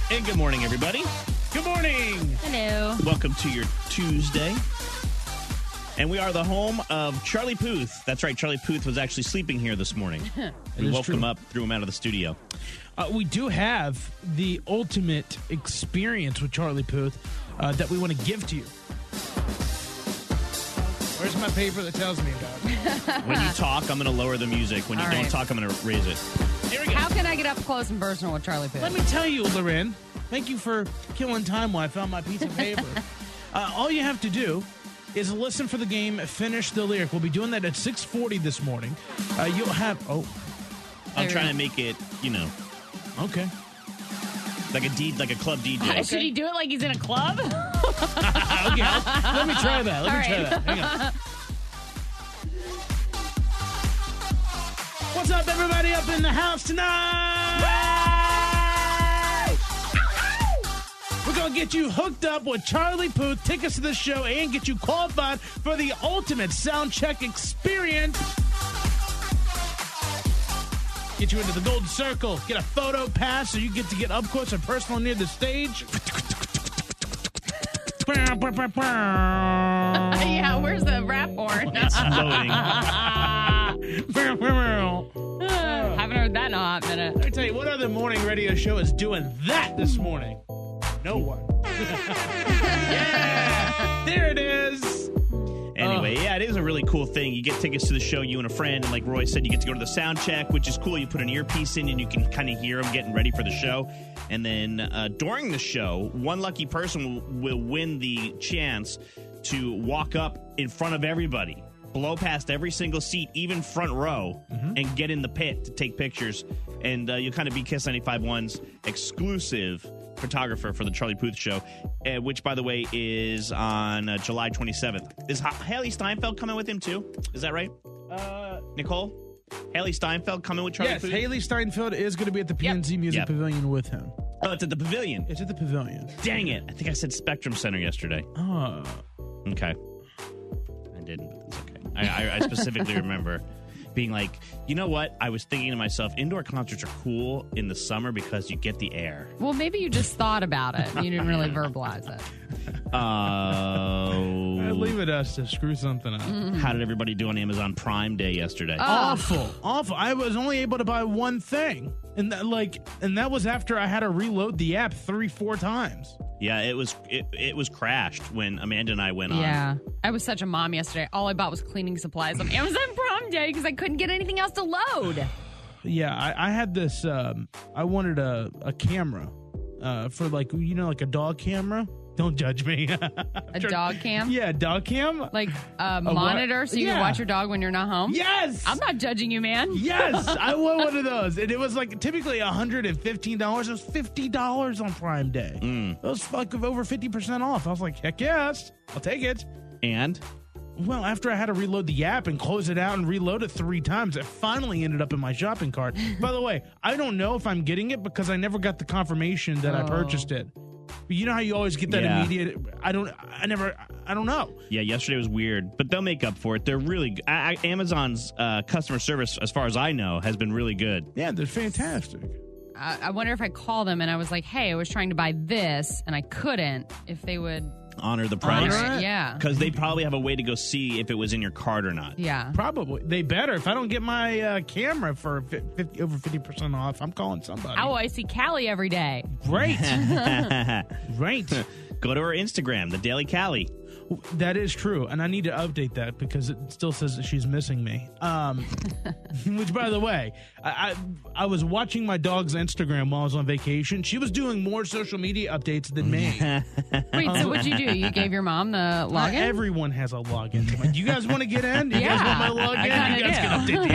And good morning, everybody. Good morning. Hello. Welcome to your Tuesday. And we are the home of Charlie Puth. That's right, Charlie Puth was actually sleeping here this morning. We woke him up, threw him out of the studio. We do have the ultimate experience with Charlie Puth that we want to give to you. Where's my paper that tells me about it? When you talk, I'm going to lower the music. When you All don't right. talk, I'm going to raise it. Here we go. How can I get up close and personal with Charlie Puth? Let me tell you, Loren, thank you for killing time while I found my piece of paper. All you have to do is listen for the game, finish the lyric. We'll be doing that at 6:40 this morning. You'll have... I'm trying to make it, Okay. like a club DJ. Should he do it like he's in a club? Okay, let me try that. Let me try that. Hang on. What's up, everybody up in the house tonight? We're going to get you hooked up with Charlie Puth, tickets to the show, and get you qualified for the ultimate sound check experience. Get you into the Golden Circle, get a photo pass so you get to get up close and personal near the stage. Yeah, where's the rap horn? It's loading. Haven't heard that in a hot minute. Let me tell you, what other morning radio show is doing that this morning? No one. Yeah! There it is. Anyway, yeah, it is a really cool thing. You get tickets to the show, you and a friend, and like Roy said, you get to go to the sound check, which is cool. You put an earpiece in and you can kind of hear them getting ready for the show. And then during the show, one lucky person will win the chance to walk up in front of everybody, blow past every single seat, even front row, and get in the pit to take pictures. And you'll kind of be Kiss 95.1's exclusive photographer for the Charlie Puth show, which, by the way, is on July 27th. Is Haley Steinfeld coming with him, too? Is that right? Nicole? Haley Steinfeld coming with Charlie Yes, Puth? Haley Steinfeld is going to be at the PNC Music Pavilion with him. Oh, it's at the Pavilion. It's at the Pavilion. Dang it. I think I said Spectrum Center yesterday. Oh. Okay. I didn't, but it's okay. I specifically remember being like, you know what? I was thinking to myself, indoor concerts are cool in the summer because you get the air. Well, maybe you just thought about it. You didn't really verbalize it. Leave it us to screw something up. How did everybody do on Amazon Prime Day yesterday? Awful. I was only able to buy one thing. And that was after I had to reload the app 3-4 times. Yeah, it was crashed when Amanda and I went on. Yeah. I was such a mom yesterday. All I bought was cleaning supplies on Amazon Prime Day because I couldn't get anything else to load. Yeah, I had this, I wanted a camera for like a dog camera. Don't judge me. A dog cam? Yeah, dog cam. Like a monitor so you can watch your dog when you're not home? Yes! I'm not judging you, man. Yes! I want one of those. And it was like typically $115. It was $50 on Prime Day. It was like over 50% off. I was like, heck yes, I'll take it. And? Well, after I had to reload the app and close it out and reload it 3 times, it finally ended up in my shopping cart. By the way, I don't know if I'm getting it because I never got the confirmation that I purchased it. But you know how you always get that immediate? I don't know. Yeah, yesterday was weird, but they'll make up for it. They're really good. Amazon's customer service, as far as I know, has been really good. Yeah, they're fantastic. I wonder if I called them and I was like, hey, I was trying to buy this and I couldn't, if they would honor the price. honor it. Yeah. Because they probably have a way to go see if it was in your cart or not. Yeah. Probably. They better. If I don't get my camera for over 50% off, I'm calling somebody. Oh, I see Callie every day. Right. Right. Go to her Instagram, the Daily Callie. That is true, and I need to update that because it still says that she's missing me. Which, by the way, I was watching my dog's Instagram while I was on vacation. She was doing more social media updates than me. Wait, so what'd you do? You gave your mom the login? Everyone has a login to my. Do you guys want to get in? Do you Yeah, guys want my login? I You guys can update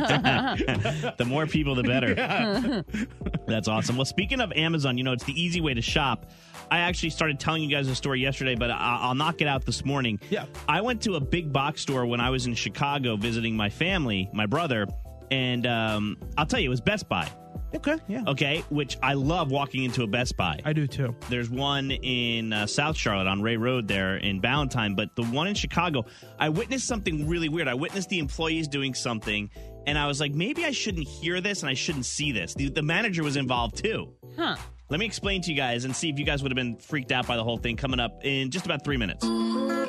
the account. The more people, the better. Yeah. That's awesome. Well, speaking of Amazon, it's the easy way to shop. I actually started telling you guys a story yesterday, but I'll knock it out this morning. Yeah. I went to a big box store when I was in Chicago visiting my family, my brother, and I'll tell you, it was Best Buy. Okay, yeah. Okay, which I love walking into a Best Buy. I do too. There's one in South Charlotte on Ray Road there in Ballantyne, but the one in Chicago, I witnessed something really weird. I witnessed the employees doing something, and I was like, maybe I shouldn't hear this and I shouldn't see this. The manager was involved too. Huh. Let me explain to you guys and see if you guys would have been freaked out by the whole thing coming up in just about 3 minutes. So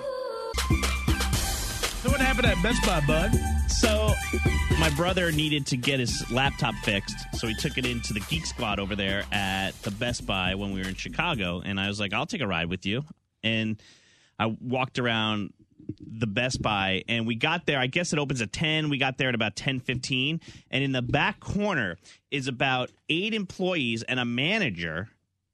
what happened at Best Buy, bud? So my brother needed to get his laptop fixed, so he took it into the Geek Squad over there at the Best Buy when we were in Chicago, and I was like, I'll take a ride with you. And I walked around the Best Buy, and we got there. I guess it opens at 10. We got there at about 10:15, and in the back corner is about 8 employees and a manager.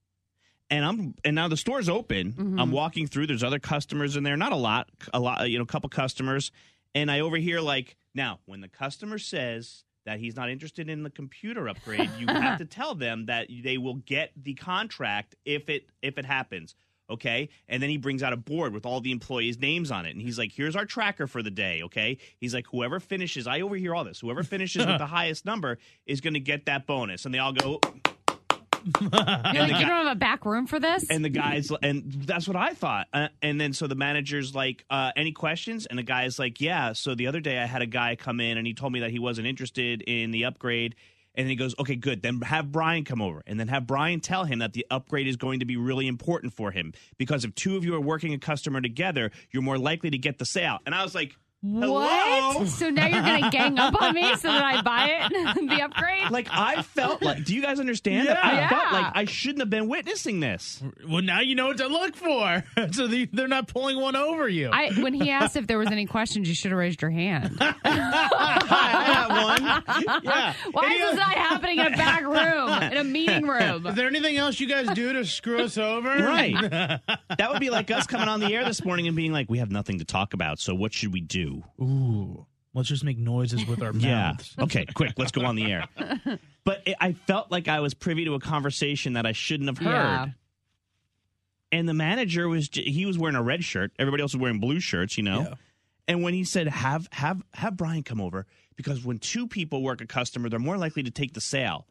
And now the store's open. Mm-hmm. I'm walking through. There's other customers in there. Not a lot, a couple customers. And I overhear now, when the customer says that he's not interested in the computer upgrade, you have to tell them that they will get the contract if it happens. Okay. And then he brings out a board with all the employees' names on it. And he's like, here's our tracker for the day. Okay. He's like, whoever finishes, I overhear all this. Whoever finishes with the highest number is going to get that bonus. And they all go. You're like, you don't have a back room for this? And the guys, and that's what I thought. And then so the manager's like, any questions? And the guy's like, yeah. So the other day I had a guy come in and he told me that he wasn't interested in the upgrade. And then he goes, okay, good. Then have Brian come over. And then have Brian tell him that the upgrade is going to be really important for him. Because if 2 of you are working a customer together, you're more likely to get the sale. And I was like, hello? What? So now you're going to gang up on me so that I buy it? The upgrade? Like, I felt like, do you guys understand that? I felt like I shouldn't have been witnessing this. Well, now you know what to look for. So they're not pulling one over you. When he asked if there was any questions, you should have raised your hand. I had one. Yeah. Why is this not happening in a back room, in a meeting room? Is there anything else you guys do to screw us over? Right. That would be like us coming on the air this morning and being like, we have nothing to talk about, so what should we do? Ooh. Let's just make noises with our mouths. Okay, quick, let's go on the air. But I felt like I was privy to a conversation that I shouldn't have heard. Yeah. And the manager he was wearing a red shirt. Everybody else was wearing blue shirts, Yeah. And when he said, have Brian come over, because when 2 people work a customer, they're more likely to take the sale.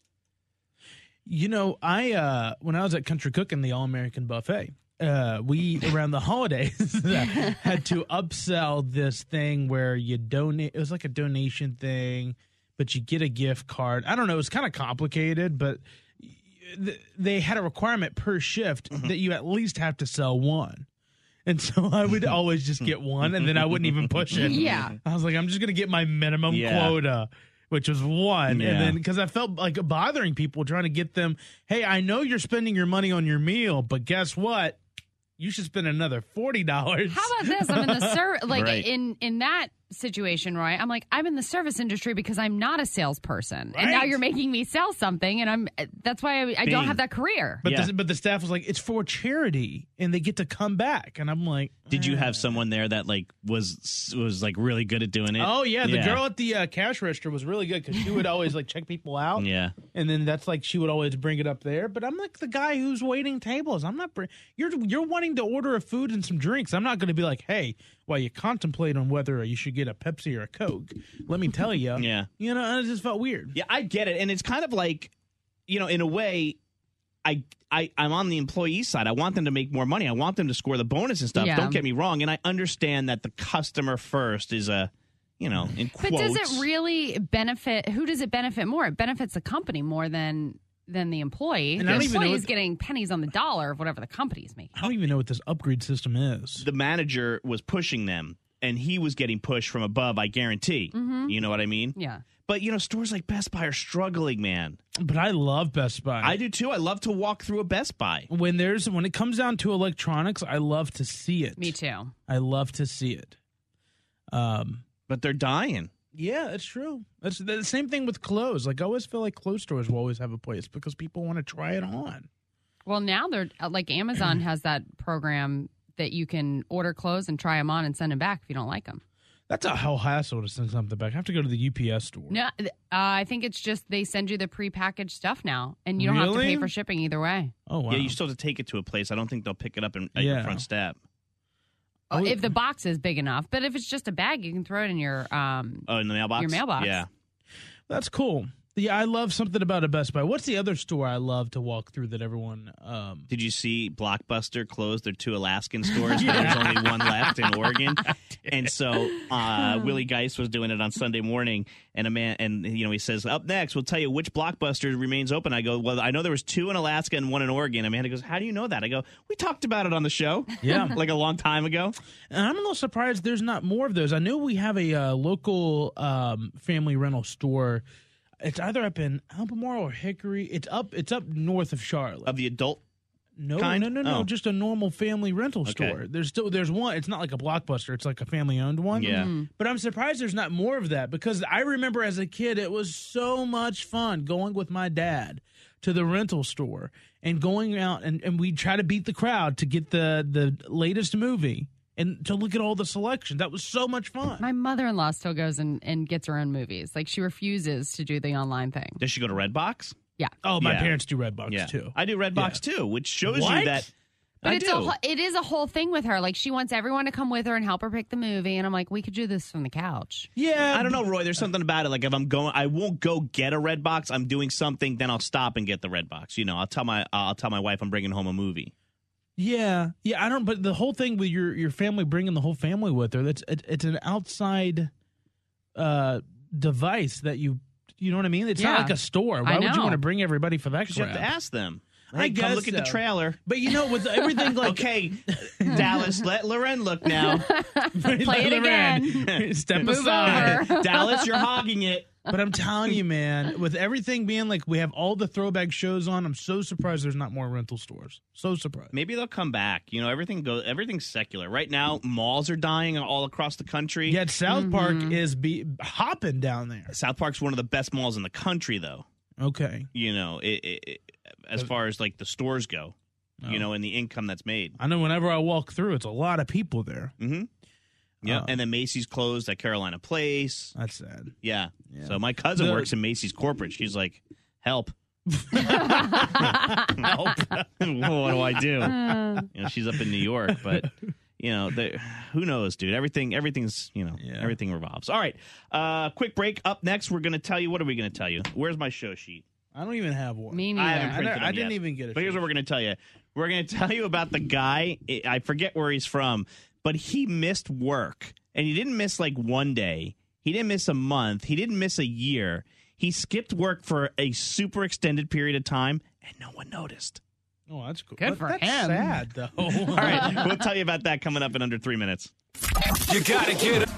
You know, when I was at Country Cooking, the All-American Buffet, we, around the holidays, had to upsell this thing where you donate. It was like a donation thing, but you get a gift card. I don't know. It was kind of complicated, but they had a requirement per shift that you at least have to sell one. And so I would always just get one, and then I wouldn't even push it. Yeah. I was like, I'm just going to get my minimum quota, which was one. Yeah. And then because I felt like bothering people, trying to get them, hey, I know you're spending your money on your meal, but guess what? You should spend another $40. How about this? I'm in the Right. in that situation, Roy. I'm like, I'm in the service industry because I'm not a salesperson, and now Right. you're making me sell something, and that's why I don't have that career. But Yeah. but the staff was like, it's for charity, and they get to come back. And I'm like, Did you have someone there that was like really good at doing it? oh yeah, the girl at the cash register was really good because she would always like check people out. Yeah. And then that's like she would always bring it up there. But I'm like the guy who's waiting tables. I'm not. You're wanting to order a food and some drinks. I'm not going to be like, hey, while you contemplate on whether you should get a Pepsi or a Coke, let me tell you. Yeah. You know, and it just felt weird. Yeah, I get it. And it's kind of like, in a way, I'm on the employee side. I want them to make more money. I want them to score the bonus and stuff. Yeah. Don't get me wrong. And I understand that the customer first is in quotes. But does it really benefit? Who does it benefit more? It benefits the company more than the employee. And The I don't even know employee is what- getting pennies on the dollar of whatever the company's making. I don't even know what this upgrade system is. The manager was pushing them, and he was getting pushed from above, I guarantee. Mm-hmm. You know what I mean? Yeah. But, stores like Best Buy are struggling, man. But I love Best Buy. I do, too. I love to walk through a Best Buy. When it comes down to electronics, I love to see it. Me too. I love to see it. But they're dying. Yeah, it's true. That's the same thing with clothes. Like I always feel like clothes stores will always have a place because people want to try it on. Well, now they're like Amazon has that program that you can order clothes and try them on and send them back if you don't like them. That's a whole hassle to send something back. I have to go to the UPS store. No, I think it's just they send you the prepackaged stuff now, and you don't have to Really? pay for shipping either way. Oh wow. Yeah, you still have to take it to a place. I don't think they'll pick it up at your front step. Oh, If the box is big enough, but if it's just a bag, you can throw it in your Oh, in the mailbox? Your mailbox. Yeah. That's cool. Yeah, I love something about a Best Buy. What's the other store I love to walk through that everyone... Did you see Blockbuster close their 2 Alaskan stores? There's only one left in Oregon. And so Willie Geist was doing it on Sunday morning, and he says, up next, we'll tell you which Blockbuster remains open. I go, well, I know there was 2 in Alaska and 1 in Oregon. Amanda goes, how do you know that? I go, we talked about it on the show. Yeah. Like a long time ago. And I'm a little surprised there's not more of those. I know we have a local family rental store. It's either up in Albemarle or Hickory. It's up north of Charlotte. Of the adult No, kind? no. Oh. Just a normal family rental store. Okay. There's one. It's not like a Blockbuster. It's like a family owned one. Yeah. But I'm surprised there's not more of that because I remember as a kid it was so much fun going with my dad to the rental store and going out and we'd try to beat the crowd to get the latest movie and to look at all the selections. That was so much fun. My mother-in-law still goes and gets her own movies. Like, she refuses to do the online thing. Does she go to Redbox? Yeah. Oh, my Yeah. parents do Redbox too. I do Redbox too, which shows What? you that. But I it's do. it is a whole thing with her. Like, she wants everyone to come with her and help her pick the movie. And I'm like, we could do this from the couch. Yeah. I don't know, Roy. There's something about it. Like if I'm going, I won't go get a Redbox. I'm doing something, then I'll stop and get the Redbox. You know, I'll tell my wife I'm bringing home a movie. Yeah. I don't. But the whole thing with your family bringing the whole family with her, it's an outside device that you know what I mean. It's not Yeah. like a store. Why I would you know. want to bring everybody for that Because you have crap? to ask them. I Hey, come guess look at the so. trailer. But with everything like Okay, Dallas, let Loren look now. Play it again. Step Move aside. over. Dallas, you're hogging it. But I'm telling you, man, with everything being like we have all the throwback shows on, I'm so surprised there's not more rental stores. So surprised. Maybe they'll come back. You know, everything's secular. Right now, malls are dying all across the country. Yet South Park is hopping down there. South Park's one of the best malls in the country, though. Okay. You know, as far as like the stores go, you know, and the income that's made. I know whenever I walk through, it's a lot of people there. Mm-hmm. Yeah, and then Macy's closed at Carolina Place. That's sad. Yeah. So my cousin works in Macy's corporate. She's like, help. Help. What do I do? You know, she's up in New York, but you know, who knows, dude? Everything's, you know, everything revolves. All right. Quick break. Up next, we're going to tell you. What are we going to tell you? Where's my show sheet? I don't even have one. Me I haven't neither. printed them I didn't yet. even get it. But here's what we're going to tell you. We're going to tell you about the guy. I forget where he's from, but he missed work. And he didn't miss like one day. He didn't miss a month. He didn't miss a year. He skipped work for a super extended period of time, and no one noticed. Oh, that's cool. Good for that's him. sad, though. All right, we'll tell you about that coming up in under 3 minutes. You gotta get it.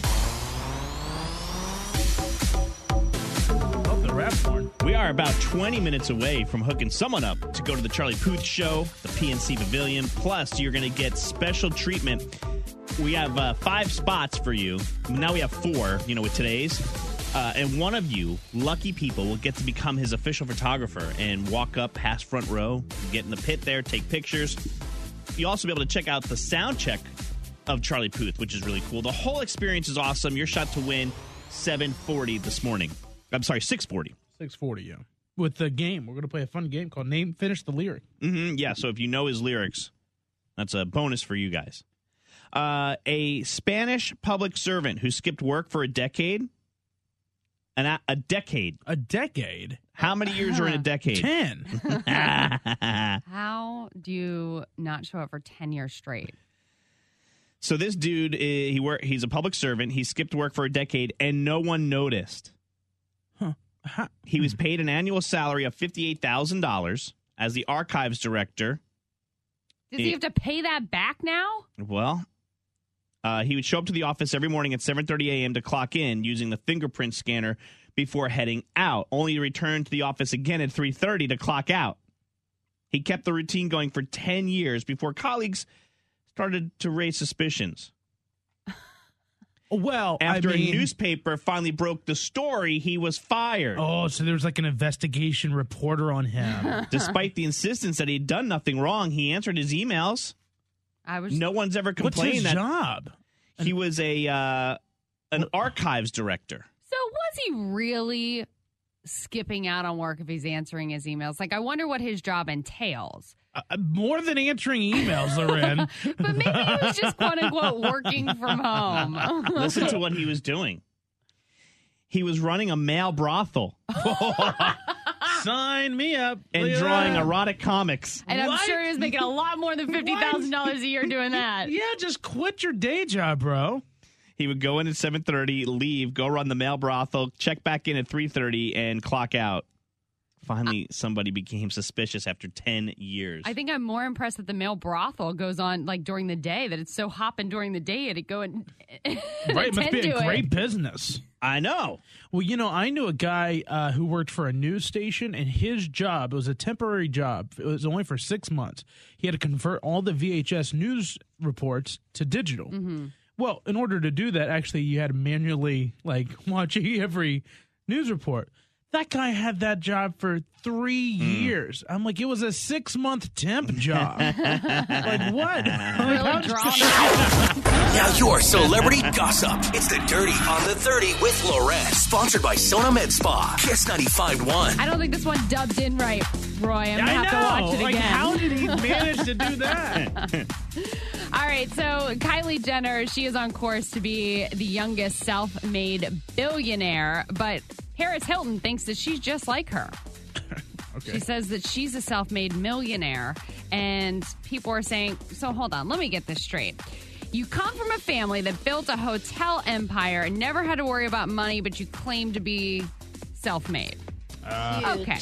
Oh, the rap horn. We are about 20 minutes away from hooking someone up to go to the Charlie Puth Show, the PNC Pavilion. Plus, you're going to get special treatment. We have 5 spots for you. Now we have 4, you know, with today's. And one of you, lucky people, will get to become his official photographer and walk up past front row, get in the pit there, take pictures. You'll also be able to check out the sound check of Charlie Puth, which is really cool. The whole experience is awesome. Your shot to win, 740 this morning. I'm sorry, 640. 640, yeah. With the game, we're going to play a fun game called Name Finish the Lyric. Mm-hmm, yeah, so if you know his lyrics, that's a bonus for you guys. A Spanish public servant who skipped work for a decade. A decade. A decade? How many years are in a decade? 10. How do you not show up for 10 years straight? So this dude, he's a public servant. He skipped work for a decade, and no one noticed. Huh. He was paid an annual salary of $58,000 as the archives director. Does he have to pay that back now? Well, he would show up to the office every morning at 7:30 a.m. to clock in using the fingerprint scanner before heading out, only to return to the office again at 3:30 to clock out. He kept the routine going for 10 years before colleagues started to raise suspicions. Well, After I mean, a newspaper finally broke the story, he was fired. Oh, so there was like an investigation reporter on him. Despite the insistence that he'd done nothing wrong, he answered his emails. No one's ever What's complained his that job? he was an archives director. So was he really skipping out on work if he's answering his emails? Like, I wonder what his job entails. More than answering emails, Loren. But maybe he was just, quote unquote, working from home. Listen to what he was doing. He was running a male brothel Sign me up. and Look at drawing that. erotic comics. And I'm What? sure he was making a lot more than $50,000 a year doing that. Yeah, just quit your day job, bro. He would go in at 7:30, leave, go run the male brothel, check back in at 3:30, and clock out. Finally, somebody became suspicious after 10 years. I think I'm more impressed that the male brothel goes on like during the day, that it's so hopping during the day and it go and Right, it must be attend a to great it. business. I know. Well, I knew a guy who worked for a news station, and his job, it was a temporary job. It was only for 6 months. He had to convert all the VHS news reports to digital. Mm-hmm. Well, in order to do that, actually, you had to manually watch every news report. That guy had that job for 3 years. I'm like, it was a 6-month temp job. Like, what? Really drawn out. Now your celebrity gossip. It's the Dirty on the 30 with Loren. Sponsored by Sona Med Spa. Kiss 95.1. I don't think this one dubbed in right, Roy. I'm going to I have know. to watch it Like, again. how did he manage to do that? All right, so Kylie Jenner, she is on course to be the youngest self-made billionaire, but Paris Hilton thinks that she's just like her. Okay. She says that she's a self-made millionaire, and people are saying, so hold on, let me get this straight. You come from a family that built a hotel empire and never had to worry about money, but you claim to be self-made. Okay.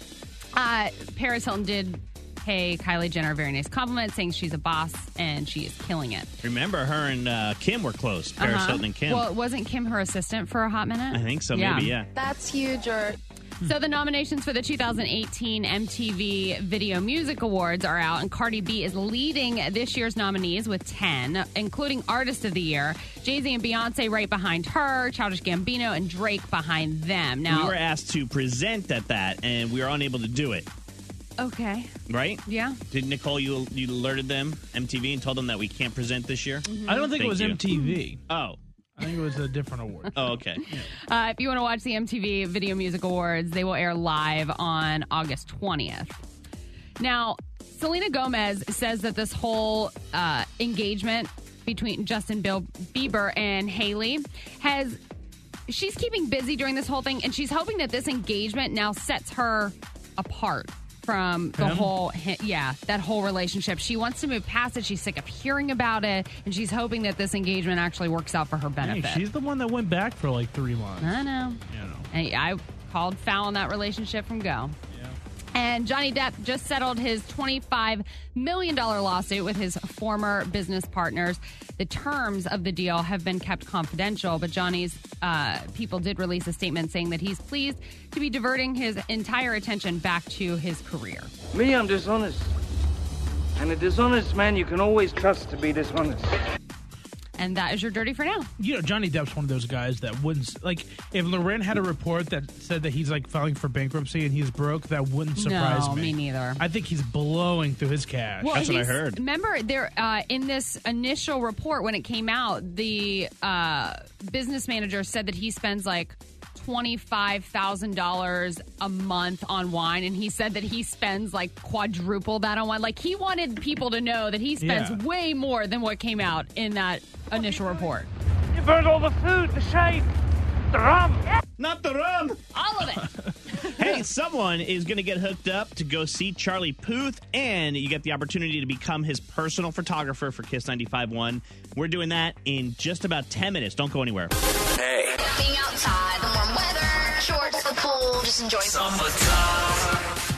Paris Hilton did pay Kylie Jenner a very nice compliment, saying she's a boss and she is killing it. Remember, her and Kim were close. Paris Hilton and Kim. Well, wasn't Kim her assistant for a hot minute? I think so, maybe, yeah. That's huge. Or So the nominations for the 2018 MTV Video Music Awards are out, and Cardi B is leading this year's nominees with 10, including Artist of the Year. Jay-Z and Beyonce right behind her, Childish Gambino and Drake behind them. Now, We were asked to present at that, and we were unable to do it, okay, right? yeah. Did Nicole, you alerted them, MTV, and told them that we can't present this year? I don't think it was Thank you. MTV. Oh. I think it was a different award. Oh, okay. If you want to watch the MTV Video Music Awards, they will air live on August 20th. Now, Selena Gomez says that this whole engagement between Justin Bieber and Hailey she's keeping busy during this whole thing, and she's hoping that this engagement now sets her apart from the that whole relationship. She wants to move past it. She's sick of hearing about it, and she's hoping that this engagement actually works out for her benefit. Hey, she's the one that went back for like 3 months. I know. And I called foul on that relationship from go. And Johnny Depp just settled his $25 million lawsuit with his former business partners. The terms of the deal have been kept confidential, but Johnny's people did release a statement saying that he's pleased to be diverting his entire attention back to his career. Me, I'm dishonest. And a dishonest man you can always trust to be dishonest. And that is your dirty for now. Johnny Depp's one of those guys that wouldn't, like, if Loren had a report that said that he's, like, filing for bankruptcy and he's broke, that wouldn't surprise No, me. me neither. I think he's blowing through his cash. Well, That's what I he's- heard. Remember, there in this initial report when it came out, the business manager said that he spends like $25,000 a month on wine, and he said that he spends like quadruple that on wine. Like, he wanted people to know that he spends Yeah. way more than what came out in that initial report. You burned all the food, the shade, the rum. Not the rum! All of it. Hey, someone is going to get hooked up to go see Charlie Puth, and you get the opportunity to become his personal photographer for Kiss 95.1. We're doing that in just about 10 minutes. Don't go anywhere. Hey. being outside, the warm weather, shorts, the pool, just enjoying Summertime.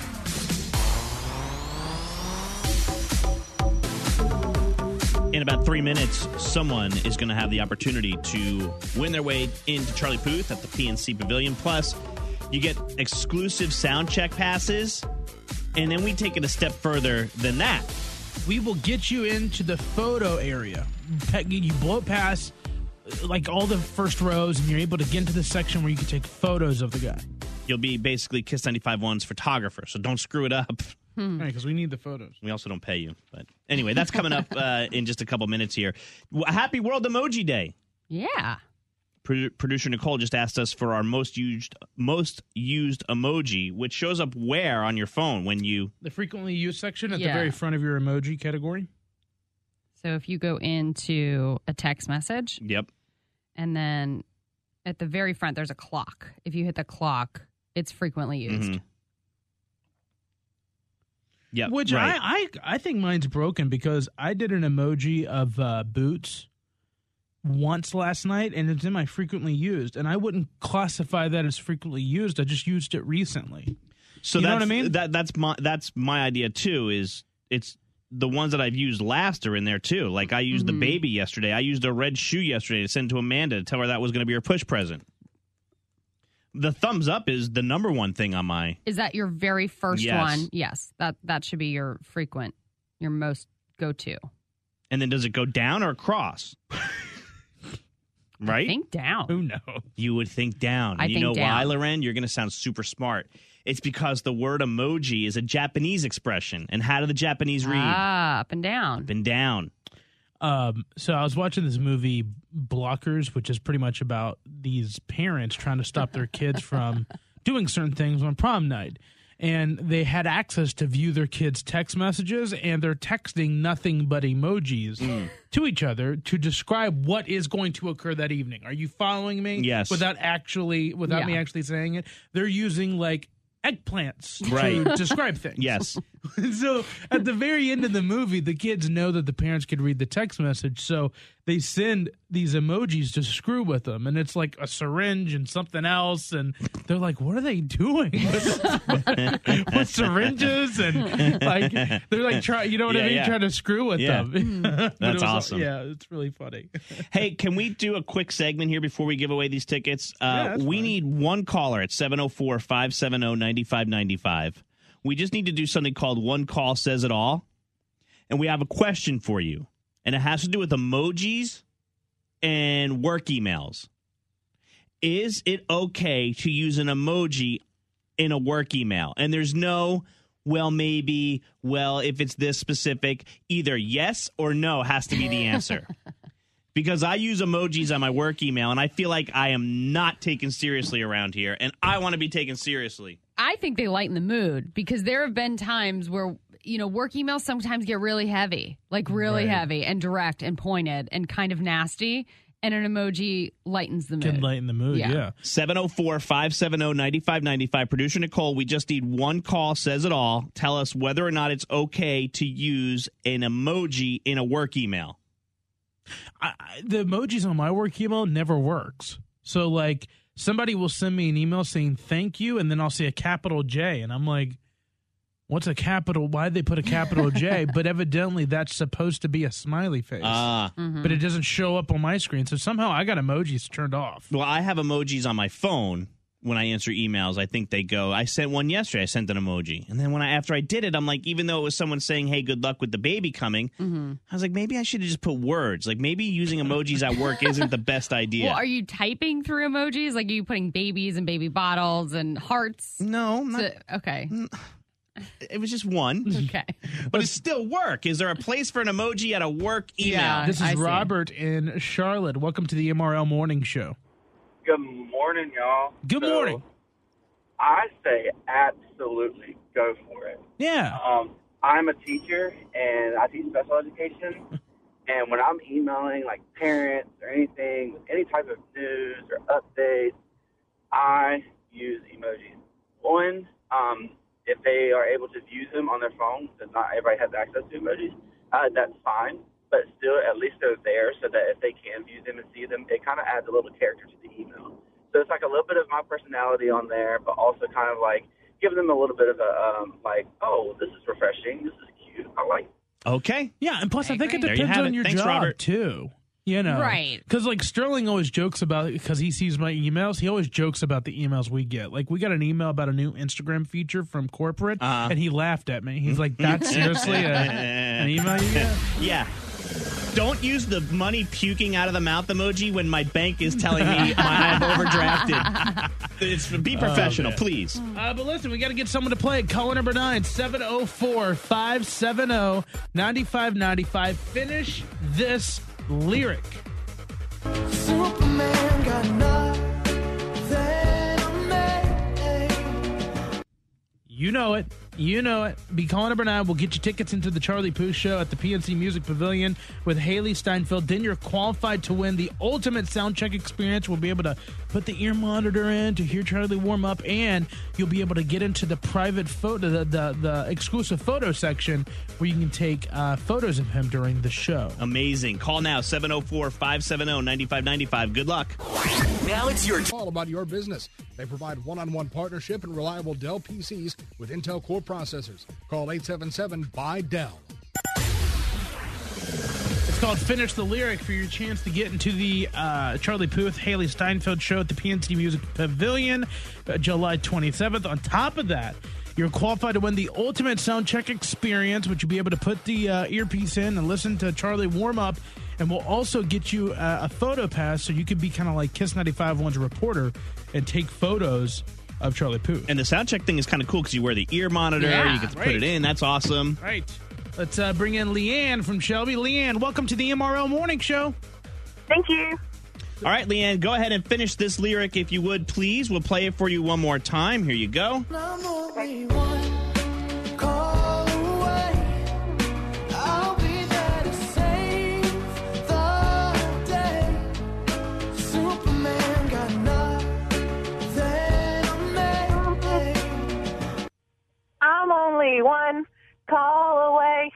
In about 3 minutes, someone is going to have the opportunity to win their way into Charlie Puth at the PNC Pavilion. Plus, you get exclusive sound check passes, and then we take it a step further than that. We will get you into the photo area. You blow past, like, all the first rows, and you're able to get into the section where you can take photos of the guy. You'll be basically Kiss 95.1's photographer, so don't screw it up. Right, because we need the photos. We also don't pay you. But anyway, that's coming up in just a couple minutes here. Happy World Emoji Day. Yeah. Producer Nicole just asked us for our most used emoji, which shows up where on your phone when you... The frequently used section at the Yeah. very front of your emoji category. So if you go into a text message Yep. and then At the very front, there's a clock. If you hit the clock, it's frequently used. Mhm. Yep, Which right. I think mine's broken because I did an emoji of boots once last night, and it's in my frequently used, and I wouldn't classify that as frequently used. I just used it recently. So You know that's, what I mean? That's my idea too. Is it's the ones that I've used last are in there too. Like I used the baby yesterday. I used a red shoe yesterday to send to Amanda to tell her that was going to be her push present. The thumbs up is the number one thing on my. Is that your very first Yes. one? Yes. That should be your frequent, your most go-to. And then does it go down or across? Right? Think down. Who knows? You would think down. I And you think know why, down. Loren? You're going to sound super smart. It's because the word emoji is a Japanese expression. And how do the Japanese read? Up and down. Up and down. So I was watching this movie Blockers, which is pretty much about these parents trying to stop their kids from doing certain things on prom night. And they had access to view their kids' text messages, and they're texting nothing but emojis to each other to describe what is going to occur that evening. Are you following me? Yes. Without me Yeah. actually saying it. They're using like eggplants Right. to describe things. Yes. So at the very end of the movie, the kids know that the parents could read the text message, so they send these emojis to screw with them, and it's like a syringe and something else, and they're like, "What are they doing with syringes?" And like they're like, you know what I Yeah, mean, yeah. trying to screw with Yeah. them. But it was, awesome. Yeah, it's really funny. Hey, can we do a quick segment here before we give away these tickets? that's We fine. need one caller at 704-570-9595. We just need to do something called One Call Says It All. And we have a question for you. And it has to do with emojis and work emails. Is it okay to use an emoji in a work email? And there's no, well, maybe, well, if it's this specific, either yes or no has to be the answer. Because I use emojis on my work email, and I feel like I am not taken seriously around here, and I want to be taken seriously. I think they lighten the mood because there have been times where, work emails sometimes get really heavy, like really heavy and direct and pointed and kind of nasty. And an emoji lightens the mood. Can lighten the mood, yeah. 704-570-9595. Producer Nicole, we just need one call, says it all. Tell us whether or not it's okay to use an emoji in a work email. The emojis on my work email never works. So, like, somebody will send me an email saying thank you, and then I'll see a capital J, and I'm like, what's a capital? Why'd they put a capital J? But evidently that's supposed to be a smiley face. But it doesn't show up on my screen. So somehow I got emojis turned off. Well, I have emojis on my phone. When I answer emails, I think they go, I sent one yesterday. I sent an emoji. And then after I did it, I'm like, even though it was someone saying, hey, good luck with the baby coming, I was like, maybe I should have just put words. Like maybe using emojis at work isn't the best idea. Well, are you typing through emojis? Like, are you putting babies and baby bottles and hearts? No, I'm not. Okay. It was just one. Okay. But it's still work. Is there a place for an emoji at a work email? Yeah. This I is see. Robert in Charlotte. Welcome to the MRL Morning Show. Good morning, y'all. Good So, morning. I say absolutely go for it. Yeah. I'm a teacher, and I teach special education. And when I'm emailing, like, parents or anything, with any type of news or updates, I use emojis. One, if they are able to view them on their phone, because not everybody has access to emojis, that's fine. But still, at least they're there so that if they can view them and see them, it kind of adds a little character to the email. So it's like a little bit of my personality on there, but also kind of like giving them a little bit of a, like, oh, this is refreshing. This is cute. I like it. Okay. Yeah, and plus I think it There you depends have on it. your Thanks, job, Robert. too. You know, Right. Because like Sterling always jokes about it because he sees my emails. He always jokes about the emails we get. Like we got an email about a new Instagram feature from corporate, and he laughed at me. He's like, "That's seriously an email you get?" Yeah. Don't use the money puking out of the mouth emoji when my bank is telling me I'm overdrafted. Be professional, please. But listen, we got to get someone to play it. Caller number 9, 704-570-9595. Finish this lyric. Superman got nothing on me. You know it. You know it. Be calling number 9. We'll get you tickets into the Charlie Puth Show at the PNC Music Pavilion with Haley Steinfeld. Then you're qualified to win the ultimate sound check experience. We'll be able to put the ear monitor in to hear Charlie warm up, and you'll be able to get into the private photo, the exclusive photo section where you can take photos of him during the show. Amazing. Call now, 704-570-9595. Good luck. Now it's your All about your business. They provide one-on-one partnership and reliable Dell PCs with Intel Core processors. Call 877-BUY-DELL. It's called Finish the Lyric for your chance to get into the Charlie Puth, Haley Steinfeld show at the PNC Music Pavilion, July 27th. On top of that, you're qualified to win the ultimate sound check experience, which you'll be able to put the earpiece in and listen to Charlie warm up. And we'll also get you a photo pass so you could be kind of like Kiss 95.1's reporter and take photos of Charlie Puth. And the sound check thing is kind of cool because you wear the ear monitor. Yeah. You get to put it in. That's awesome. Right. Let's bring in Leanne from Shelby. Leanne, welcome to the MRL Morning Show. Thank you. All right, Leanne, go ahead and finish this lyric if you would, please. We'll play it for you one more time. Here you go. I'm only one call away.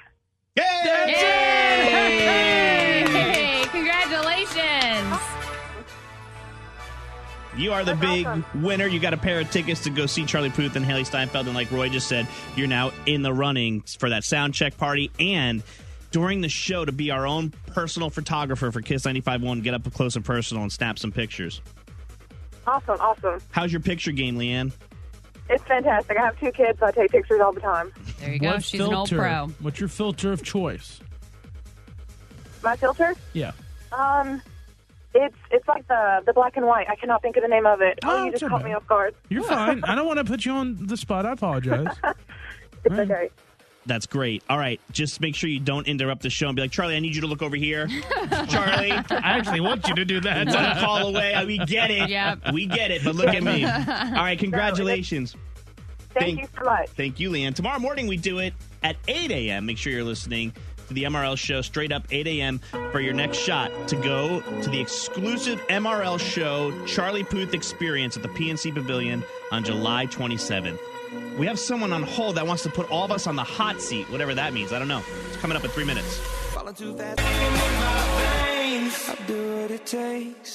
Yay! Congratulations. You are the big winner. You got a pair of tickets to go see Charlie Puth and Haley Steinfeld. And like Roy just said, you're now in the running for that sound check party and during the show to be our own personal photographer for Kiss 95.1. Get up close and personal and snap some pictures. Awesome. How's your picture game, Leanne? It's fantastic. I have 2 kids, so I take pictures all the time. There you go. What She's an old pro. What's your filter of choice? My filter? Yeah. It's like the black and white. I cannot think of the name of it. Oh, You just it's caught okay. me off guard. You're fine. I don't want to put you on the spot. I apologize. It's okay. That's great. All right. Just make sure you don't interrupt the show and be like, Charlie, I need you to look over here. Charlie. I actually want you to do that. One call away. We get it. Yep. We get it, but look at me. All right. Congratulations. Thank you so much. Thank you, Leanne. Tomorrow morning we do it at 8 a.m. Make sure you're listening to the MRL show straight up 8 a.m. for your next shot to go to the exclusive MRL show Charlie Puth experience at the PNC Pavilion on July 27th. We have someone on hold that wants to put all of us on the hot seat, whatever that means. I don't know. It's coming up in 3 minutes. Falling too fast. I'll do what it takes.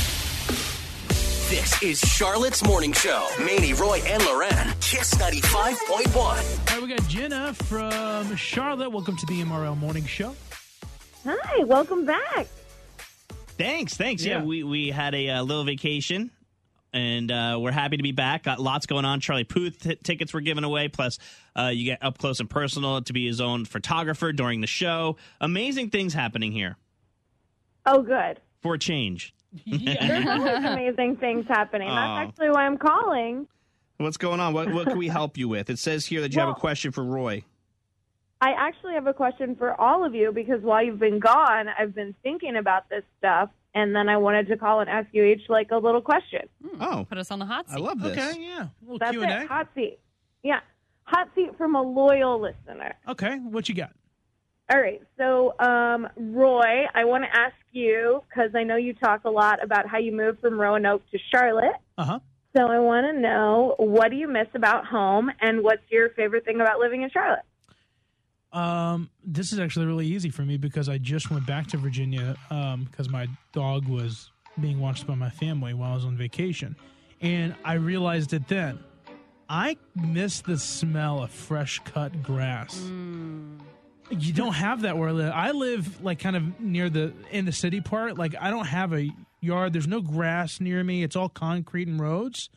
This is Charlotte's Morning Show. Manny, Roy, and Loren. Kiss 95.1. All right, we got Jenna from Charlotte. Welcome to the MRL Morning Show. Hi, welcome back. Thanks. Yeah. Yeah, we had a little vacation, and we're happy to be back. Got lots going on. Charlie Puth tickets were given away, plus you get up close and personal to be his own photographer during the show. Amazing things happening here. Oh, good. For a change. There's always amazing things happening. That's actually why I'm calling. What's going on? What can we help you with? It says here that you have a question for Roy. I actually have a question for all of you because while you've been gone, I've been thinking about this stuff, and then I wanted to call and ask you each like a little question. Oh. Put us on the hot seat. I love this. Okay, yeah. A little That's Q&A. it, hot seat. Yeah, hot seat from a loyal listener. Okay, what you got? All right, so Roy, I want to ask you, because I know you talk a lot about how you moved from Roanoke to Charlotte. Uh-huh. So I want to know, what do you miss about home, and what's your favorite thing about living in Charlotte? This is actually really easy for me because I just went back to Virginia because my dog was being watched by my family while I was on vacation. And I realized it then. I miss the smell of fresh cut grass. You don't have that where I live. I live like kind of near in the city part. Like I don't have a yard. There's no grass near me. It's all concrete and roads.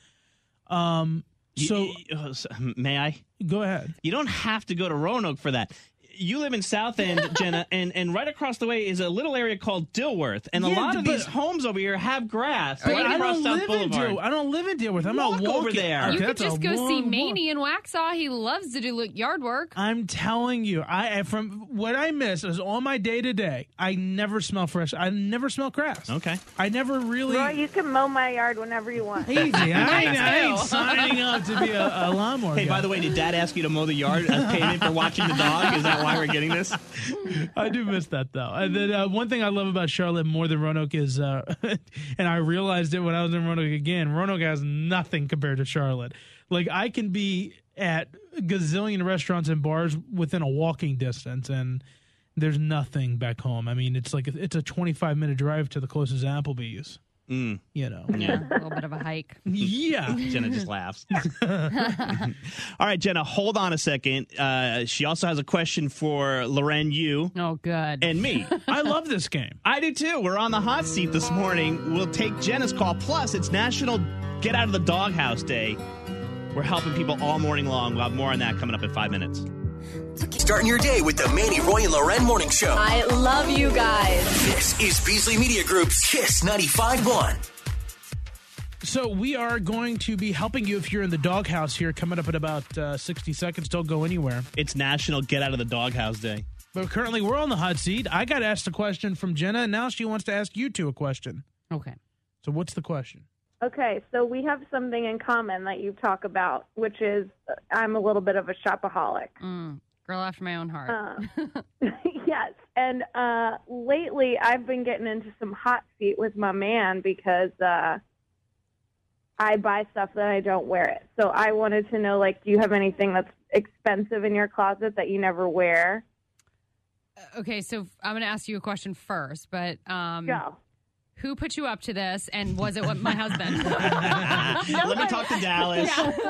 So may I? Go ahead. You don't have to go to Roanoke for that. you live in South End, Jenna, and right across the way is a little area called Dilworth, and a lot of these homes over here have grass. But Right I across don't South live Boulevard. in I don't live in Dilworth. I'm Walk not over walking there. Okay, You could that's a just go see long walk. Maney in Waxhaw. He loves to do yard work. I'm telling you, from what I miss is on my day to day. I never smell fresh. I never smell grass. Okay. I never really. Roy, you can mow my yard whenever you want. Easy. I ain't signing up to be a lawnmower Hey, guy. by the way, did Dad ask you to mow the yard as payment for watching the dog? Is that why we're getting this? I do miss that though. And then one thing I love about Charlotte more than Roanoke is, and I realized it when I was in Roanoke again. Roanoke has nothing compared to Charlotte. Like I can be at a gazillion restaurants and bars within a walking distance, and there's nothing back home. I mean, it's like it's a 25-minute drive to the closest Applebee's. You know, Yeah, a little bit of a hike. yeah. Jenna just laughs. All right, Jenna, hold on a second. She also has a question for Loren, you, Oh, good. and me. I love this game. I do too. We're on the hot seat this morning. We'll take Jenna's call. Plus, it's National Get Out of the Doghouse Day. We're helping people all morning long. We'll have more on that coming up in 5 minutes. Starting your day with the Manny, Roy, and Loren Morning Show. I love you guys. This is Beasley Media Group's Kiss 95.1. So we are going to be helping you if you're in the doghouse here, coming up in about 60 seconds. Don't go anywhere. It's National Get Out of the Doghouse Day. But currently, we're on the hot seat. I got asked a question from Jenna, and now she wants to ask you two a question. Okay. So what's the question? Okay, so we have something in common that you talk about, which is I'm a little bit of a shopaholic. Girl after my own heart. Yes, and lately I've been getting into some hot seat with my man because I buy stuff that I don't wear it. So I wanted to know, like, do you have anything that's expensive in your closet that you never wear? Okay, so I'm going to ask you a question first, but Go. who put you up to this, and was it my husband? Let me talk to Dallas.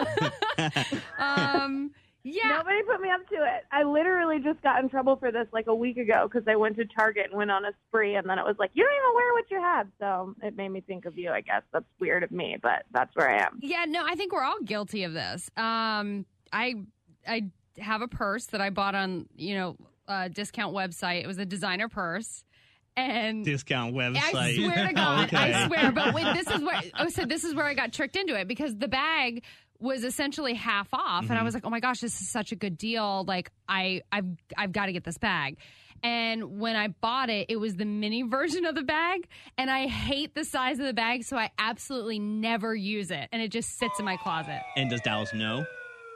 Yeah. Nobody put me up to it. I literally just got in trouble for this like a week ago because I went to Target and went on a spree, and then it was like, you don't even wear what you have. So it made me think of you, I guess. That's weird of me, but that's where I am. Yeah, no, I think we're all guilty of this. I have a purse that I bought on, a discount website. It was a designer purse. And Discount website. I swear to God, Okay. I swear. But wait, this is where I got tricked into it because the bag was essentially half off, and I was like, "Oh my gosh, this is such a good deal! Like, I've got to get this bag." And when I bought it, it was the mini version of the bag, and I hate the size of the bag, so I absolutely never use it, and it just sits in my closet. And does Dallas know?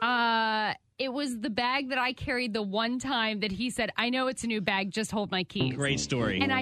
It was the bag that I carried the one time that he said, "I know it's a new bag, just hold my keys." Great story. And I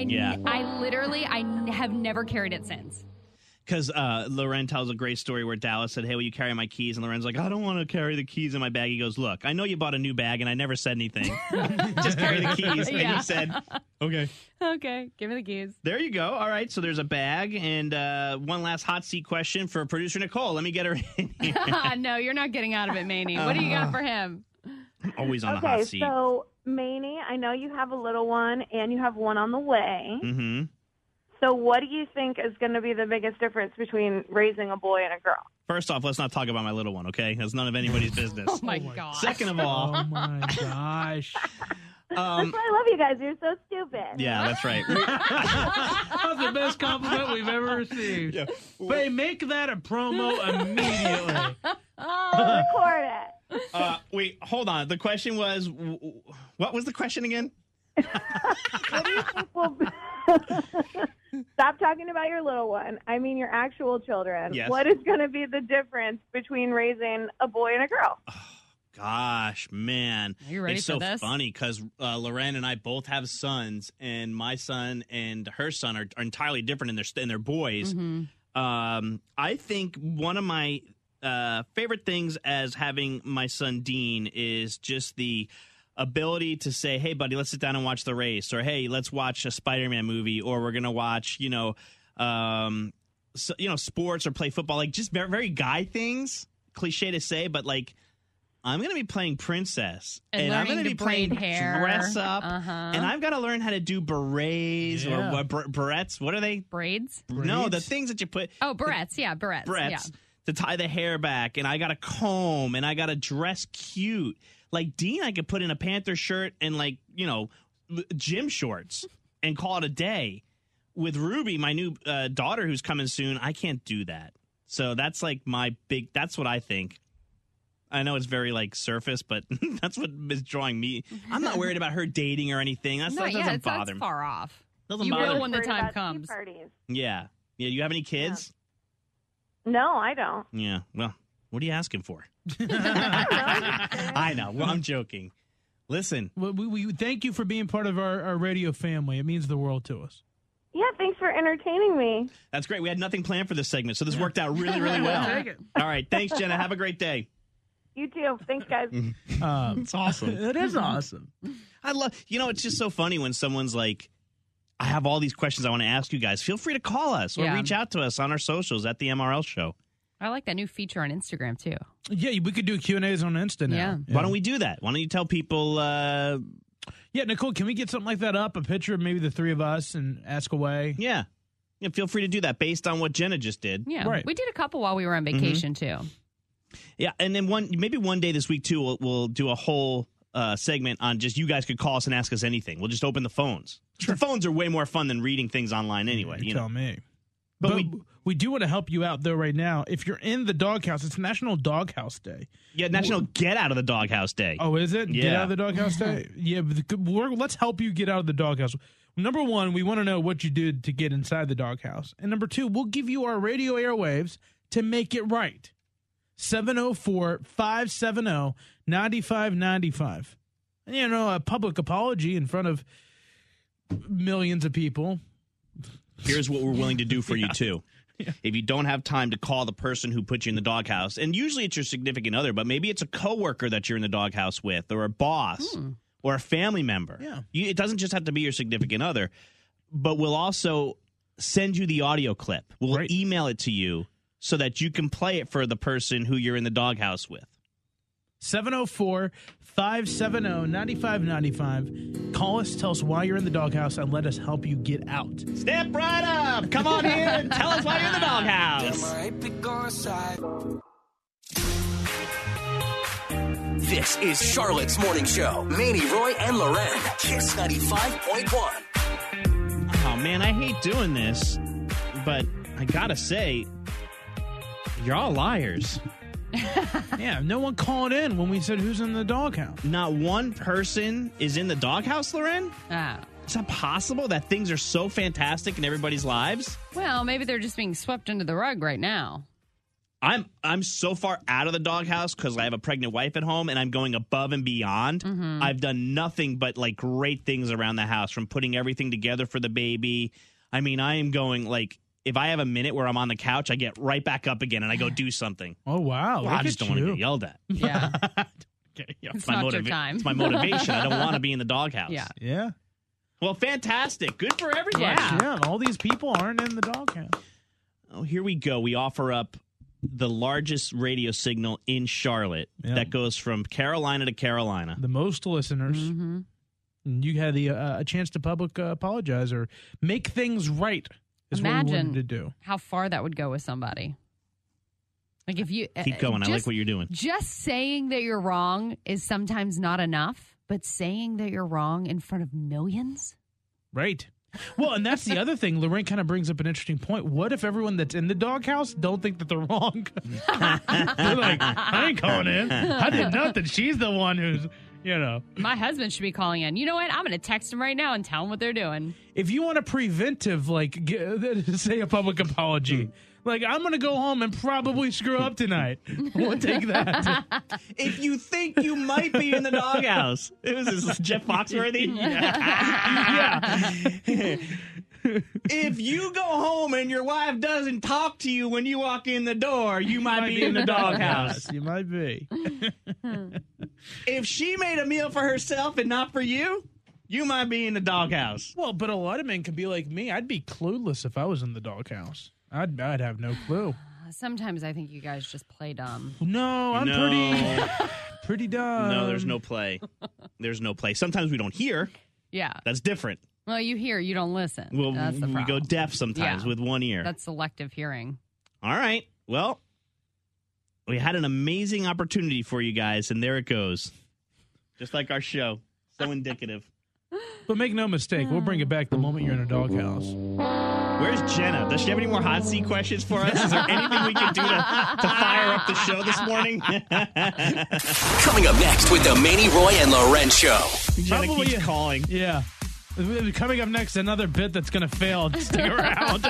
yeah. have never carried it since. Because Loren tells a great story where Dallas said, hey, will you carry my keys? And Loren's like, I don't want to carry the keys in my bag. He goes, look, I know you bought a new bag, and I never said anything. Just carry the keys. And Yeah. you said, okay. Okay, give me the keys. There you go. All right, so there's a bag. And one last hot seat question for producer Nicole. Let me get her in here. No, you're not getting out of it, Maney. What do you got for him? Always on the Okay, hot seat. so Maney, I know you have a little one and you have one on the way. Mm-hmm. So what do you think is going to be the biggest difference between raising a boy and a girl? First off, let's not talk about my little one, okay? That's none of anybody's business. Oh, my gosh. Second of all, Oh my gosh. That's why I love you guys. You're so stupid. yeah, that's right. That's the best compliment we've ever received. Yeah. Babe, make that a promo immediately. I'll record it. Wait, hold on. The question was, what was the question again? What do you think will... Stop talking about your little one. I mean your actual children. Yes. What is going to be the difference between raising a boy and a girl? Gosh, man. Are you ready it's for so this? funny because Loren and I both have sons, and my son and her son are entirely different in their boys. Mm-hmm. I think one of my favorite things as having my son Dean is just the ability to say, hey, buddy, let's sit down and watch the race, or hey, let's watch a Spider-Man movie, or we're going to watch, sports or play football, like just very, very guy things, cliche to say, but like, I'm going to be playing princess, and I'm going to be playing hair. dress up, and I've got to learn how to do berets or barrettes. What are they? Braids? No, the things that you put. Oh, barrettes. Yeah, barrettes. Barrettes. Yeah. to tie the hair back, and I got to comb, and I got to dress cute. Like Dean, I could put in a Panther shirt and gym shorts and call it a day. With Ruby, my new daughter who's coming soon, I can't do that. So that's like that's what I think. I know it's very surface, but that's what is drawing me. I'm not worried about her dating or anything. That doesn't bother me. That's far off. Doesn't you bother will me. when the time comes. Yeah. Yeah. You have any kids? No, I don't. Yeah. Well, what are you asking for? I know. Well, I'm joking. Listen. Well, we thank you for being part of our radio family. It means the world to us. Yeah, thanks for entertaining me. That's great. We had nothing planned for this segment, so this worked out really, really well. Take it. All right. Thanks, Jenna. Have a great day. You too. Thanks, guys. It's awesome. It is awesome. I love, it's just so funny when someone's like, I have all these questions I want to ask you guys. Feel free to call us or reach out to us on our socials at the MRL Show. I like that new feature on Instagram, too. Yeah, we could do Q&As on Insta now. Yeah. Why don't we do that? Why don't you tell people... Yeah, Nicole, can we get something like that up? A picture of maybe the three of us and ask away? Yeah. Feel free to do that based on what Jenna just did. Yeah, right. We did a couple while we were on vacation, too. Yeah, and then maybe one day this week, too, we'll do a whole segment on just you guys could call us and ask us anything. We'll just open the phones. Sure. The phones are way more fun than reading things online anyway. You tell me. But we do want to help you out, though, right now. If you're in the doghouse, it's National Doghouse Day. Yeah, National Get Out of the Doghouse Day. Oh, is it? Yeah. Get Out of the Doghouse Day? Yeah, let's help you get out of the doghouse. Number one, we want to know what you did to get inside the doghouse. And number two, we'll give you our radio airwaves to make it right. 704-570-9595. And, a public apology in front of millions of people. Here's what we're willing to do for you, too. Yeah. If you don't have time to call the person who put you in the doghouse, and usually it's your significant other, but maybe it's a coworker that you're in the doghouse with, or a boss, or a family member. Yeah. It doesn't just have to be your significant other, but we'll also send you the audio clip. We'll email it to you so that you can play it for the person who you're in the doghouse with. 704-570-9595. Call us, tell us why you're in the doghouse, and let us help you get out. Step right up. Come on in and tell us why you're in the doghouse. This is Charlotte's Morning Show. Manny, Roy, and Loren. Kiss 95.1. Oh, man, I hate doing this, but I gotta say, you're all liars. Yeah, no one called in when we said who's in the doghouse. Not one person is in the doghouse, Loren? Is that possible that things are so fantastic in everybody's lives? Well, maybe they're just being swept under the rug right now. I'm so far out of the doghouse because I have a pregnant wife at home and I'm going above and beyond. Mm-hmm. I've done nothing but great things around the house, from putting everything together for the baby. I mean, I am going if I have a minute where I'm on the couch, I get right back up again and I go do something. Oh, wow. Well, I just don't want to get yelled at. Yeah. Okay, it's not your time. It's my motivation. I don't want to be in the doghouse. Yeah. Yeah. Well, fantastic. Good for everybody. Yeah, all these people aren't in the doghouse. Oh, here we go. We offer up the largest radio signal in Charlotte that goes from Carolina to Carolina. The most listeners. Mm-hmm. And you had a chance to public apologize or make things right. Is what we Imagine wanted to do. how far that would go with somebody. If you keep going, I like what you're doing. Just saying that you're wrong is sometimes not enough, but saying that you're wrong in front of millions? Right. Well, and that's the other thing. Lorraine kind of brings up an interesting point. What if everyone that's in the doghouse don't think that they're wrong? They're like, I ain't calling in. I did nothing. She's the one who's, My husband should be calling in. You know what? I'm going to text him right now and tell him what they're doing. If you want a preventive, say a public apology, I'm going to go home and probably screw up tonight. We'll take that. If you think you might be in the doghouse. Is this Jeff Foxworthy? Yeah. If you go home and your wife doesn't talk to you when you walk in the door, you might be in the doghouse. You might be. If she made a meal for herself and not for you, you might be in the doghouse. Well, but a lot of men can be like me. I'd be clueless if I was in the doghouse. I'd have no clue. Sometimes I think you guys just play dumb. No, I'm pretty dumb. No, there's no play. There's no play. Sometimes we don't hear. Yeah. That's different. Well, you hear, you don't listen. Well, That's the we problem. go deaf sometimes with one ear. That's selective hearing. All right. Well, We had an amazing opportunity for you guys, and there it goes. Just like our show. So indicative. But make no mistake, we'll bring it back the moment you're in a doghouse. Where's Jenna? Does she have any more hot seat questions for us? Is there anything we can do to fire up the show this morning? Coming up next with the Manny, Roy, and Lorenz Show. Jenna keeps calling. Yeah. Coming up next, another bit that's going to fail. Stick around.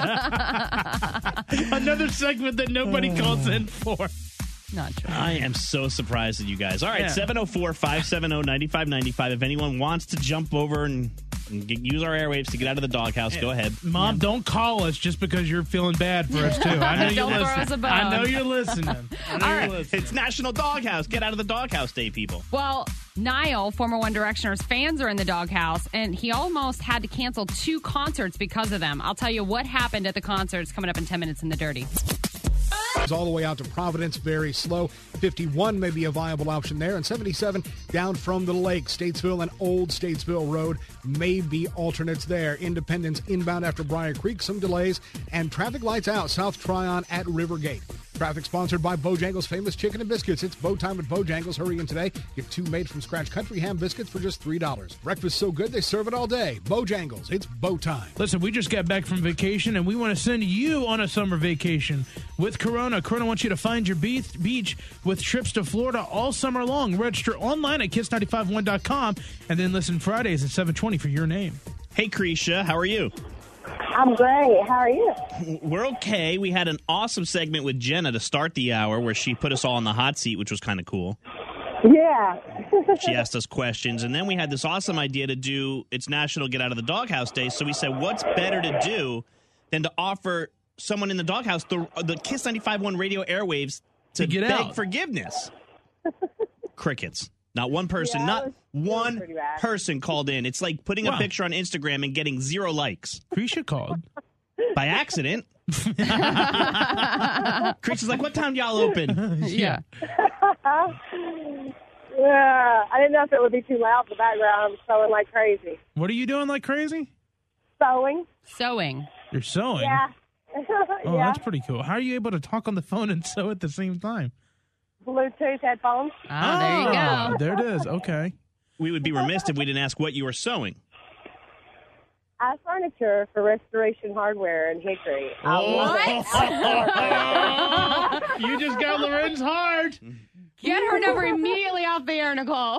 Another segment that nobody calls in for. Not true. I am so surprised at you guys. All right, 704-570-9595. If anyone wants to jump over and use our airwaves to get out of the doghouse, go ahead. Mom, don't call us just because you're feeling bad for us, too. I know Don't you're throw us a listening. bone. I know you're listening. All right. It's National Doghouse. Get out of the doghouse day, people. Well, Niall, former One Directioner's fans are in the doghouse, and he almost had to cancel 2 concerts because of them. I'll tell you what happened at the concerts coming up in 10 minutes in the Dirty. All the way out to Providence, very slow. 51 may be a viable option there, and 77 down from the lake. Statesville and Old Statesville Road may be alternates there. Independence inbound after Briar Creek, some delays, and traffic lights out South Tryon at Rivergate. Traffic sponsored by Bojangles' famous chicken and biscuits. It's bow time at Bojangles. Hurry in today. Get 2 made from scratch country ham biscuits for just $3. Breakfast so good they serve it all day. Bojangles, it's bow time. Listen, we just got back from vacation, and we want to send you on a summer vacation with Corona. Corona wants you to find your beach with trips to Florida all summer long. Register online at kiss951.com, and then listen Fridays at 7:20 for your name. Hey, Krisha, how are you? I'm great. How are you? We're okay. We had an awesome segment with Jenna to start the hour where she put us all on the hot seat, which was kind of cool. Yeah. She asked us questions, and then we had this awesome idea to do It's National Get Out of the Doghouse Day. So we said, what's better to do than to offer someone in the doghouse the Kiss 95.1 radio airwaves to get beg out. Forgiveness? Crickets. Not one person, Yeah, not one pretty bad. person called in. It's like putting a Wow. picture on Instagram and getting 0 likes. Krisha called. By accident. Krisha's like, what time do y'all open? Yeah. Yeah. I didn't know if it would be too loud in the background. I'm sewing like crazy. What are you doing like crazy? Sewing? Sewing. You're sewing? Yeah. Oh, Yeah. that's pretty cool. How are you able to talk on the phone and sew at the same time? Bluetooth headphones. Oh, there you go. There it is. Okay. We would be remiss if we didn't ask what you were sewing. Furniture for Restoration Hardware in Hickory. I love it. You just got Lorenz hard. Get her number immediately off the air, Nicole.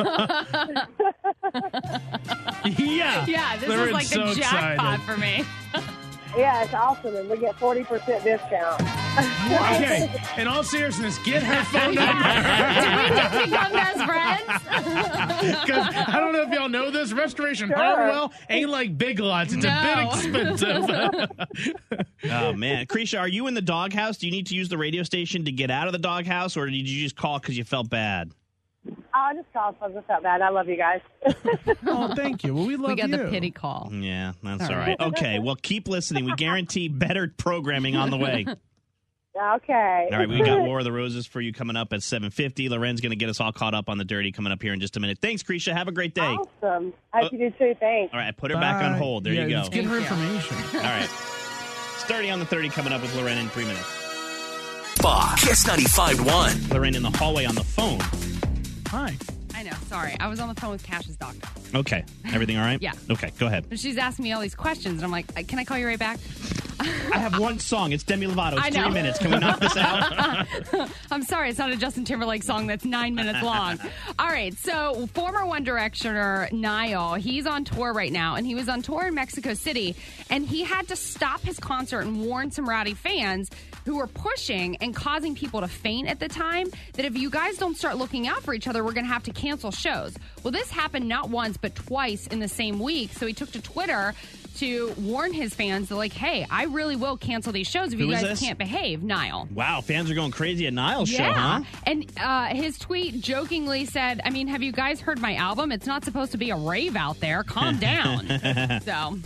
Yeah. Yeah, this Lorenz is like so the jackpot excited. for me. Yeah, it's awesome, and we get 40% discount. Okay. In all seriousness, get her phone Did number. we just become best friends? Because I don't know if y'all know this, Restoration Sure. Hardware ain't like Big Lots. It's a bit expensive. Oh, man. Krisha, are you in the doghouse? Do you need to use the radio station to get out of the doghouse, or did you just call because you felt bad? I just called because I felt bad. I love you guys. Oh, thank you. Well, we love We got you. the pity call. Yeah, that's all right. Okay, well, keep listening. We guarantee better programming on the way. Okay. All right, we got War of the Roses for you coming up at 7:50. Loren's going to get us all caught up on the Dirty coming up here in just a minute. Thanks, Krisha. Have a great day. Awesome. Hope you do too. Thanks. All right, put her back on Bye. hold. There Yeah, you go. Let's get her information. All right. It's Dirty on the 30 coming up with Loren in 3 minutes. Kiss 95.1. Loren in the hallway on the phone. Hi. I know. Sorry. I was on the phone with Cash's doctor. Okay. Everything all right? Yeah. Okay, go ahead. And she's asking me all these questions, and I'm like, can I call you right back? I have one song. It's Demi Lovato. I It's know. 3 minutes. Can we knock this out? I'm sorry, it's not a Justin Timberlake song that's 9 minutes long. All right, so former One Directioner Niall, he's on tour right now, and he was on tour in Mexico City, and he had to stop his concert and warn some rowdy fans who were pushing and causing people to faint at the time that if you guys don't start looking out for each other, we're going to have to cancel shows. Well, this happened not once, but twice in the same week, so he took to Twitter to warn his fans, like, hey, I really will cancel these shows if Who you is guys this? can't behave, Niall. Wow, fans are going crazy at Niall's show, huh? And his tweet jokingly said, I mean, have you guys heard my album? It's not supposed to be a rave out there. Calm down. So,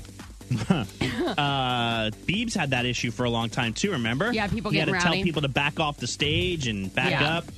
Biebs had that issue for a long time, too, remember? Yeah, people he had getting to rowdy. tell people to back off the stage and back Yeah. up.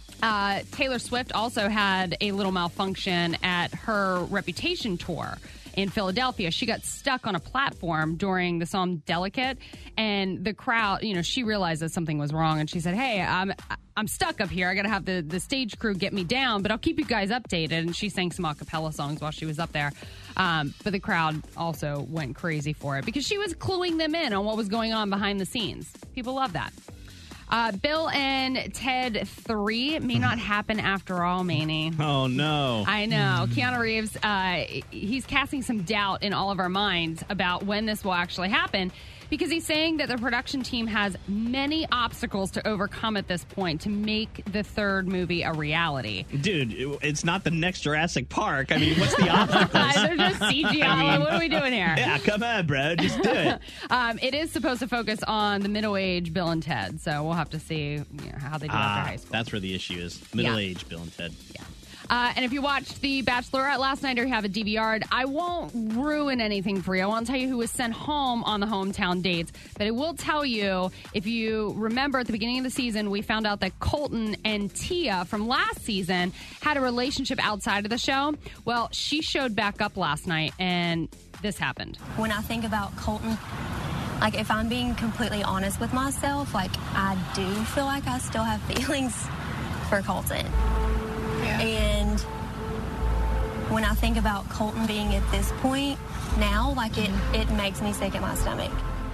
Taylor Swift also had a little malfunction at her Reputation tour. in Philadelphia. She got stuck on a platform during the song Delicate, and the crowd, she realized that something was wrong, and she said, hey, I'm stuck up here. I got to have the stage crew get me down, but I'll keep you guys updated. And she sang some a cappella songs while she was up there. But the crowd also went crazy for it because she was cluing them in on what was going on behind the scenes. People love that. Bill and Ted 3 may not happen after all, Manny. Oh, no. I know. Keanu Reeves, he's casting some doubt in all of our minds about when this will actually happen because he's saying that the production team has many obstacles to overcome at this point to make the third movie a reality. Dude, it's not the next Jurassic Park. I mean, what's the obstacles? They're just CGI. What are we doing here? Yeah, come on, bro. Just do it. It is supposed to focus on the middle-aged Bill and Ted, so we'll have to see how they do after high school. That's where the issue is. Middle-aged Bill and Ted. Yeah. And if you watched The Bachelorette last night or you have a DVR, I won't ruin anything for you. I won't tell you who was sent home on the hometown dates, but I will tell you, if you remember at the beginning of the season, we found out that Colton and Tia from last season had a relationship outside of the show. Well, she showed back up last night, and this happened. When I think about Colton, like, if I'm being completely honest with myself, like, I do feel like I still have feelings for Colton. Yeah. And when I think about Colton being at this point now, like, it makes me sick at my stomach.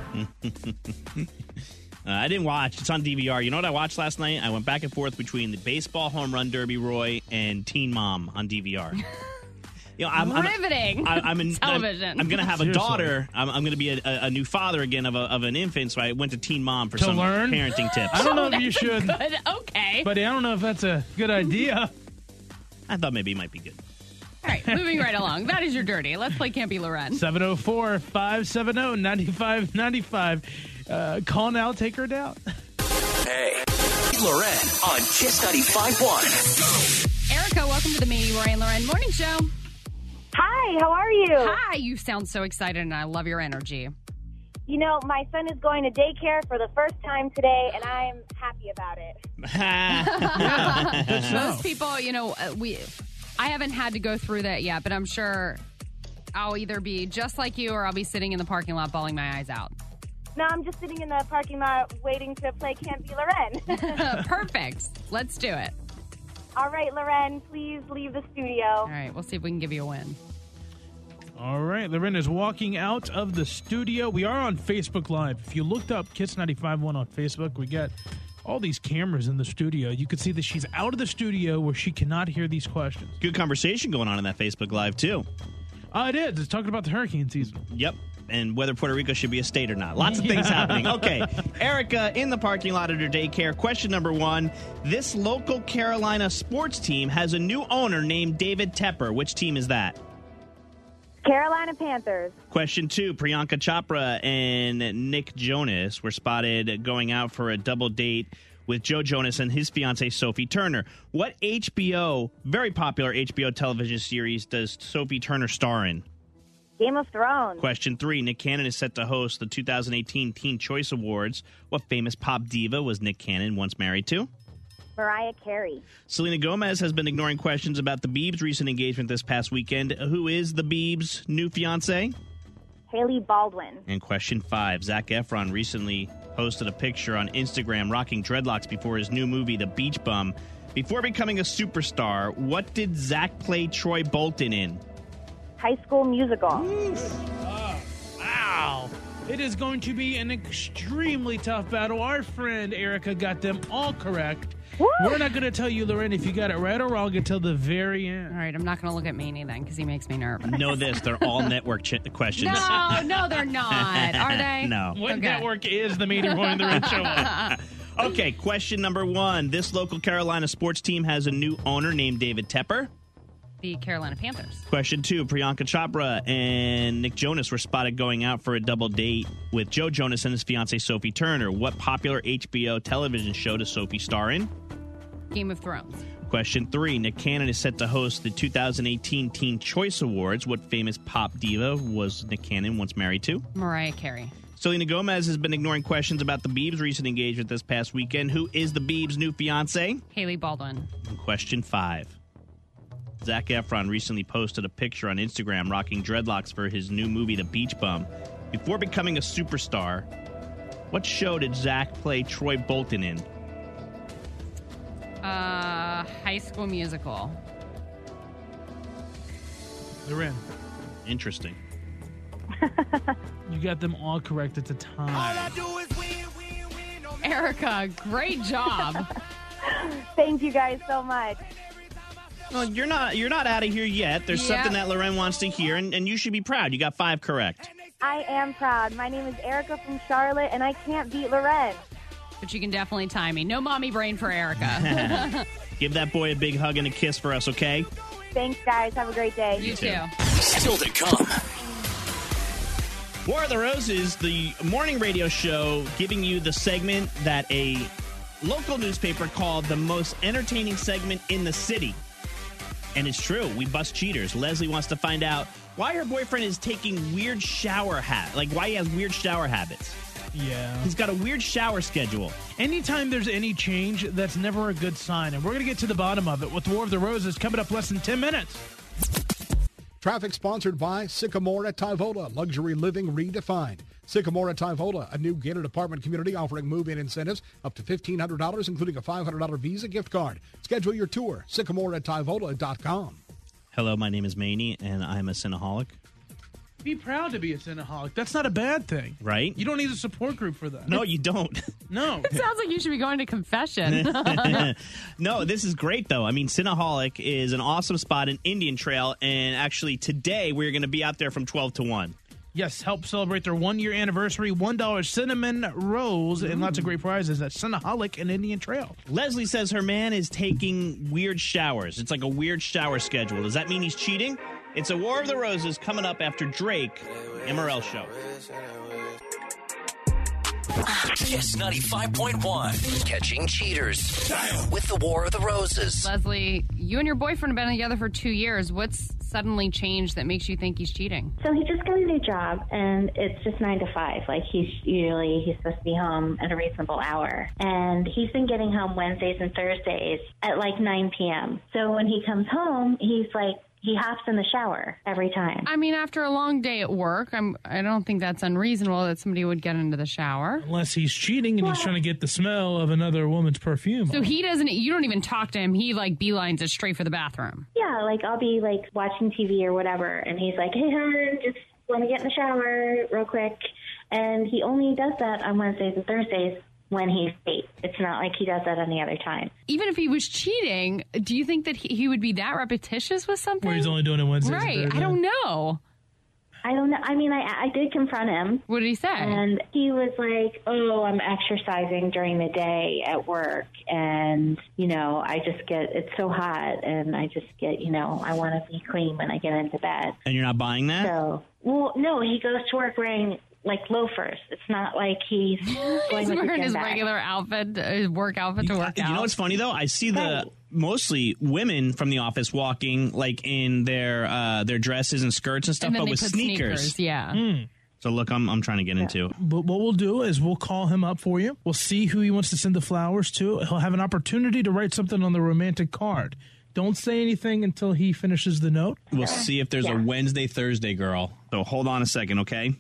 I didn't watch. It's on DVR. You know what I watched last night? I went back and forth between the baseball home run derby, Roy, and Teen Mom on DVR. Riveting television. I'm going to have a daughter. I'm going to be a new father again of an infant, so I went to Teen Mom for some parenting tips. I don't know if you should. Good. Okay. But I don't know if that's a good idea. I thought maybe it might be good. All right, moving right along. That is your dirty. Let's play Campy Loren. 704-570-9595. Call now, take her down. Hey, Loren on Kiss 95.1. Erica, welcome to the Me, Roy and Loren Morning Show. Hi, how are you? Hi, you sound so excited, and I love your energy. You know, my son is going to daycare for the first time today, and I'm happy about it. Most people, I haven't had to go through that yet, but I'm sure I'll either be just like you or I'll be sitting in the parking lot bawling my eyes out. No, I'm just sitting in the parking lot waiting to play Campy Loren. Perfect. Let's do it. All right, Loren, please leave the studio. All right, we'll see if we can give you a win. All right, Loren is walking out of the studio. We are on Facebook Live. If you looked up Kiss 95.1 on Facebook, we got all these cameras in the studio. You can see that she's out of the studio where she cannot hear these questions. Good conversation going on in that Facebook Live, too. It is. It's talking about the hurricane season. Yep. And whether Puerto Rico should be a state or not. Lots of things happening. Okay. Erica in the parking lot at her daycare. Question number 1. This local Carolina sports team has a new owner named David Tepper. Which team is that? Carolina Panthers. Question 2. Priyanka Chopra and Nick Jonas were spotted going out for a double date with Joe Jonas and his fiancée Sophie Turner. What very popular HBO television series does Sophie Turner star in? Game of Thrones. Question 3. Nick Cannon is set to host the 2018 Teen Choice Awards. What famous pop diva was Nick Cannon once married to? Mariah Carey. Selena Gomez has been ignoring questions about the Biebs' recent engagement this past weekend. Who is the Biebs' new fiancé? Haley Baldwin. And question 5. Zac Efron recently posted a picture on Instagram rocking dreadlocks before his new movie, The Beach Bum. Before becoming a superstar, what did Zac play Troy Bolton in? High School Musical. Wow. It is going to be an extremely tough battle. Our friend Erica got them all correct. Woo! We're not going to tell you, Loren, if you got it right or wrong until the very end. All right, I'm not going to look at Manny then because he makes me nervous. Know this, they're all network questions. No, they're not. Are they? No. What network is the Manny, Roy, and Loren show on? Okay, question number 1. This local Carolina sports team has a new owner named David Tepper. The Carolina Panthers. Question 2. Priyanka Chopra and Nick Jonas were spotted going out for a double date with Joe Jonas and his fiancée Sophie Turner. What popular HBO television show does Sophie star in? Game of Thrones. Question 3. Nick Cannon is set to host the 2018 Teen Choice Awards. What famous pop diva was Nick Cannon once married to? Mariah Carey. Selena Gomez has been ignoring questions about the Biebs' recent engagement this past weekend. Who is the Biebs' new fiancé? Haley Baldwin. And question 5. Zac Efron recently posted a picture on Instagram rocking dreadlocks for his new movie, The Beach Bum. Before becoming a superstar, what show did Zac play Troy Bolton in? High School Musical. They're in. Interesting. You got them all correct at the time. Erica, great job. Thank you guys so much. Well, you're not out of here yet. There's something that Loren wants to hear, and you should be proud. You got 5 correct. I am proud. My name is Erica from Charlotte, and I can't beat Loren. But you can definitely tie me. No mommy brain for Erica. Give that boy a big hug and a kiss for us, okay? Thanks, guys. Have a great day. You too. Still to come. War of the Roses, the morning radio show giving you the segment that a local newspaper called the most entertaining segment in the city. And it's true. We bust cheaters. Leslie wants to find out why her boyfriend is taking weird shower why he has weird shower habits. Yeah. He's got a weird shower schedule. Anytime there's any change, that's never a good sign. And we're going to get to the bottom of it with War of the Roses coming up less than 10 minutes. Traffic sponsored by Sycamore at Tyvola, luxury living redefined. Sycamore at Tyvola, a new gated apartment community offering move-in incentives up to $1,500, including a $500 Visa gift card. Schedule your tour, sycamoreattyvola.com. Hello, my name is Maney, and I'm a Cinnaholic. Be proud to be a Cinnaholic. That's not a bad thing. Right? You don't need a support group for that. No, you don't. No. It sounds like you should be going to confession. No, this is great, though. I mean, Cinnaholic is an awesome spot in Indian Trail, and actually today we're going to be out there from 12 to 1. Yes, help celebrate their 1-year anniversary, $1 cinnamon rolls, and lots of great prizes at Cinnaholic and Indian Trail. Leslie says her man is taking weird showers. It's like a weird shower schedule. Does that mean he's cheating? It's a War of the Roses coming up after Drake, MRL Show. Kiss 95.1. Catching cheaters with the War of the Roses. Leslie, you and your boyfriend have been together for 2 years. What's suddenly changed that makes you think he's cheating? So he just got a new job, and it's just 9 to 5. Like, he's supposed to be home at a reasonable hour. And he's been getting home Wednesdays and Thursdays at like 9 p.m. So when he comes home, he hops in the shower every time. I mean, after a long day at work, I don't think that's unreasonable that somebody would get into the shower. Unless he's cheating and he's trying to get the smell of another woman's perfume. So you don't even talk to him. He beelines it straight for the bathroom. Yeah, like I'll be like watching TV or whatever, and he's like, "Hey, hon, just want to get in the shower real quick." And he only does that on Wednesdays and Thursdays when he's late. It's not like he does that any other time. Even if he was cheating, do you think that he would be that repetitious with something? Where he's only doing it Wednesdays and Right. Thursdays? I don't know. I don't know. I mean, I did confront him. What did he say? And he was like, "Oh, I'm exercising during the day at work. And, it's so hot. And I just get, I want to be clean when I get into bed." And you're not buying that? So, well, no, he goes to work wearing like loafers. It's not like he's going with wearing his bag. regular outfit, his work outfit to work out. You know what's funny, though? I see mostly women from the office walking like in their dresses and skirts and stuff, and then but they with put sneakers. Yeah. So look, I'm trying to get into. But what we'll do is we'll call him up for you. We'll see who he wants to send the flowers to. He'll have an opportunity to write something on the romantic card. Don't say anything until he finishes the note. We'll see if there's a Wednesday, Thursday girl. So hold on a second, okay?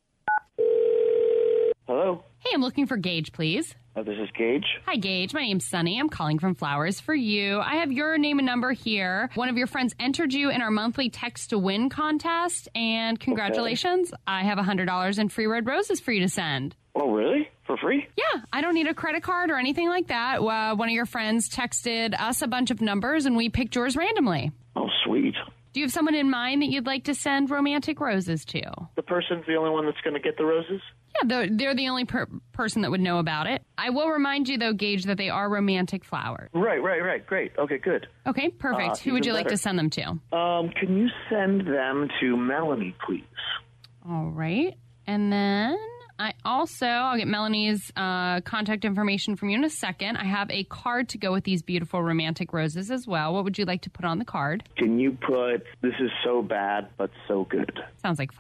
Hello? Hey, I'm looking for Gage, please. This is Gage. Hi, Gage. My name's Sunny. I'm calling from Flowers for You. I have your name and number here. One of your friends entered you in our monthly Text to Win contest, and congratulations. Okay. I have $100 in free red roses for you to send. Oh, really? For free? Yeah. I don't need a credit card or anything like that. One of your friends texted us a bunch of numbers, and we picked yours randomly. Oh, sweet. Do you have someone in mind that you'd like to send romantic roses to? The person's the only one that's going to get the roses? Yeah, they're the only person that would know about it. I will remind you, though, Gage, that they are romantic flowers. Right. Great. Okay, good. Okay, perfect. Who would you like to send them to? Can you send them to Melanie, please? All right. And then I'll get Melanie's contact information from you in a second. I have a card to go with these beautiful romantic roses as well. What would you like to put on the card? Can you put, "This is so bad, but so good"? Sounds like fun.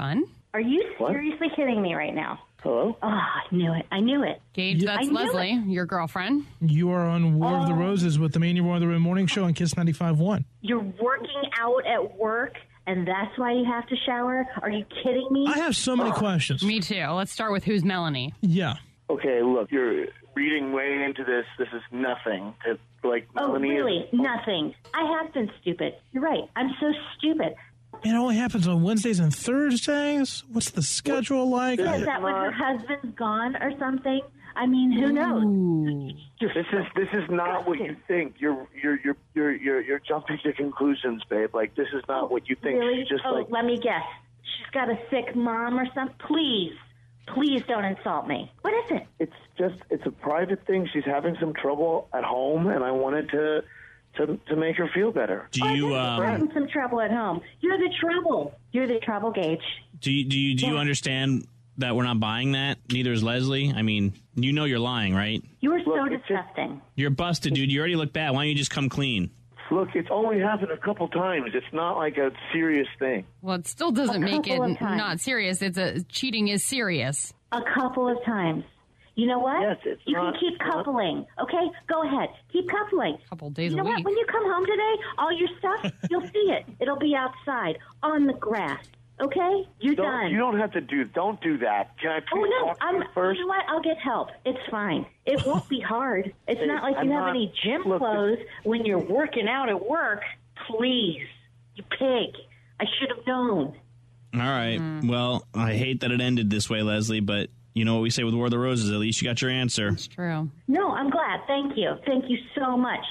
Are you seriously kidding me right now? Hello? Oh, I knew it. I knew it. Gage, that's Leslie, your girlfriend. You are on War of the Roses with the Mania War of the Road morning show on Kiss 95.1. You're working out at work, and that's why you have to shower? Are you kidding me? I have so many questions. Me too. Let's start with who's Melanie. Yeah. Okay, look, you're reading way into this. This is nothing. Melanie really? Nothing. I have been stupid. You're right. I'm so stupid. It only happens on Wednesdays and Thursdays? What's the schedule like? Is that when her husband's gone or something? I mean, who knows? This is not what you think. You're jumping to conclusions, babe. Like, this is not what you think. Really? She's just let me guess. She's got a sick mom or something? Please don't insult me. What is it? It's a private thing. She's having some trouble at home, and I wanted to make her feel better. Do you having some trouble at home? You're the trouble. You're the trouble, Gage. Do you understand that we're not buying that? Neither is Leslie. I mean, you know you're lying, right? You are so disgusting. You're busted, dude. You already look bad. Why don't you just come clean? Look, it's only happened a couple times. It's not like a serious thing. Well, it still doesn't make it not serious. Cheating is serious. A couple of times. You know what? Yes, you can keep coupling. Okay, go ahead. Keep coupling. A couple days a week. You know what? When you come home today, all your stuff, you'll see it. It'll be outside on the grass. Okay, you're done. You don't have to don't do that. Can I please talk to you first? You know what? I'll get help. It's fine. It won't be hard. It's not like you have any gym clothes when you're working out at work. Please, you pig. I should have known. All right. Well, I hate that it ended this way, Leslie, but you know what we say with War of the Roses. At least you got your answer. That's true. No, I'm glad. Thank you. Thank you so much.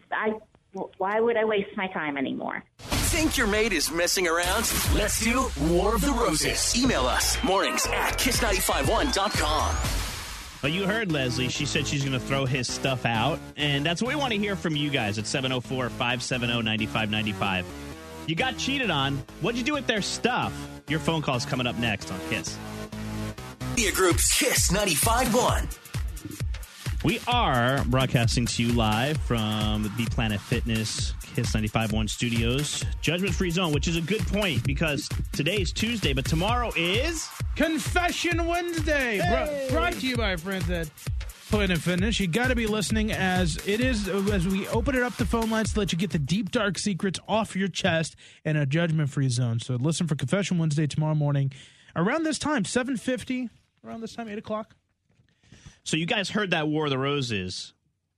Why would I waste my time anymore? Think your mate is messing around? Let's do War of the Roses. Email us mornings at kiss951.com. Well, you heard Leslie. She said she's going to throw his stuff out. And that's what we want to hear from you guys at 704-570-9595. You got cheated on. What'd you do with their stuff? Your phone call is coming up next on Kiss. Media Group's Kiss 95.1. We are broadcasting to you live from the Planet Fitness Kiss 95.1 studios. Judgment Free Zone, which is a good point because today's Tuesday, but tomorrow is Confession Wednesday. Brought to you by our friends at Planet Fitness. You got to be listening as it is, as we open it up the phone lines to let you get the deep, dark secrets off your chest in a judgment-free zone. So listen for Confession Wednesday tomorrow morning around this time, 7:50, around this time, 8 o'clock. So you guys heard that War of the Roses.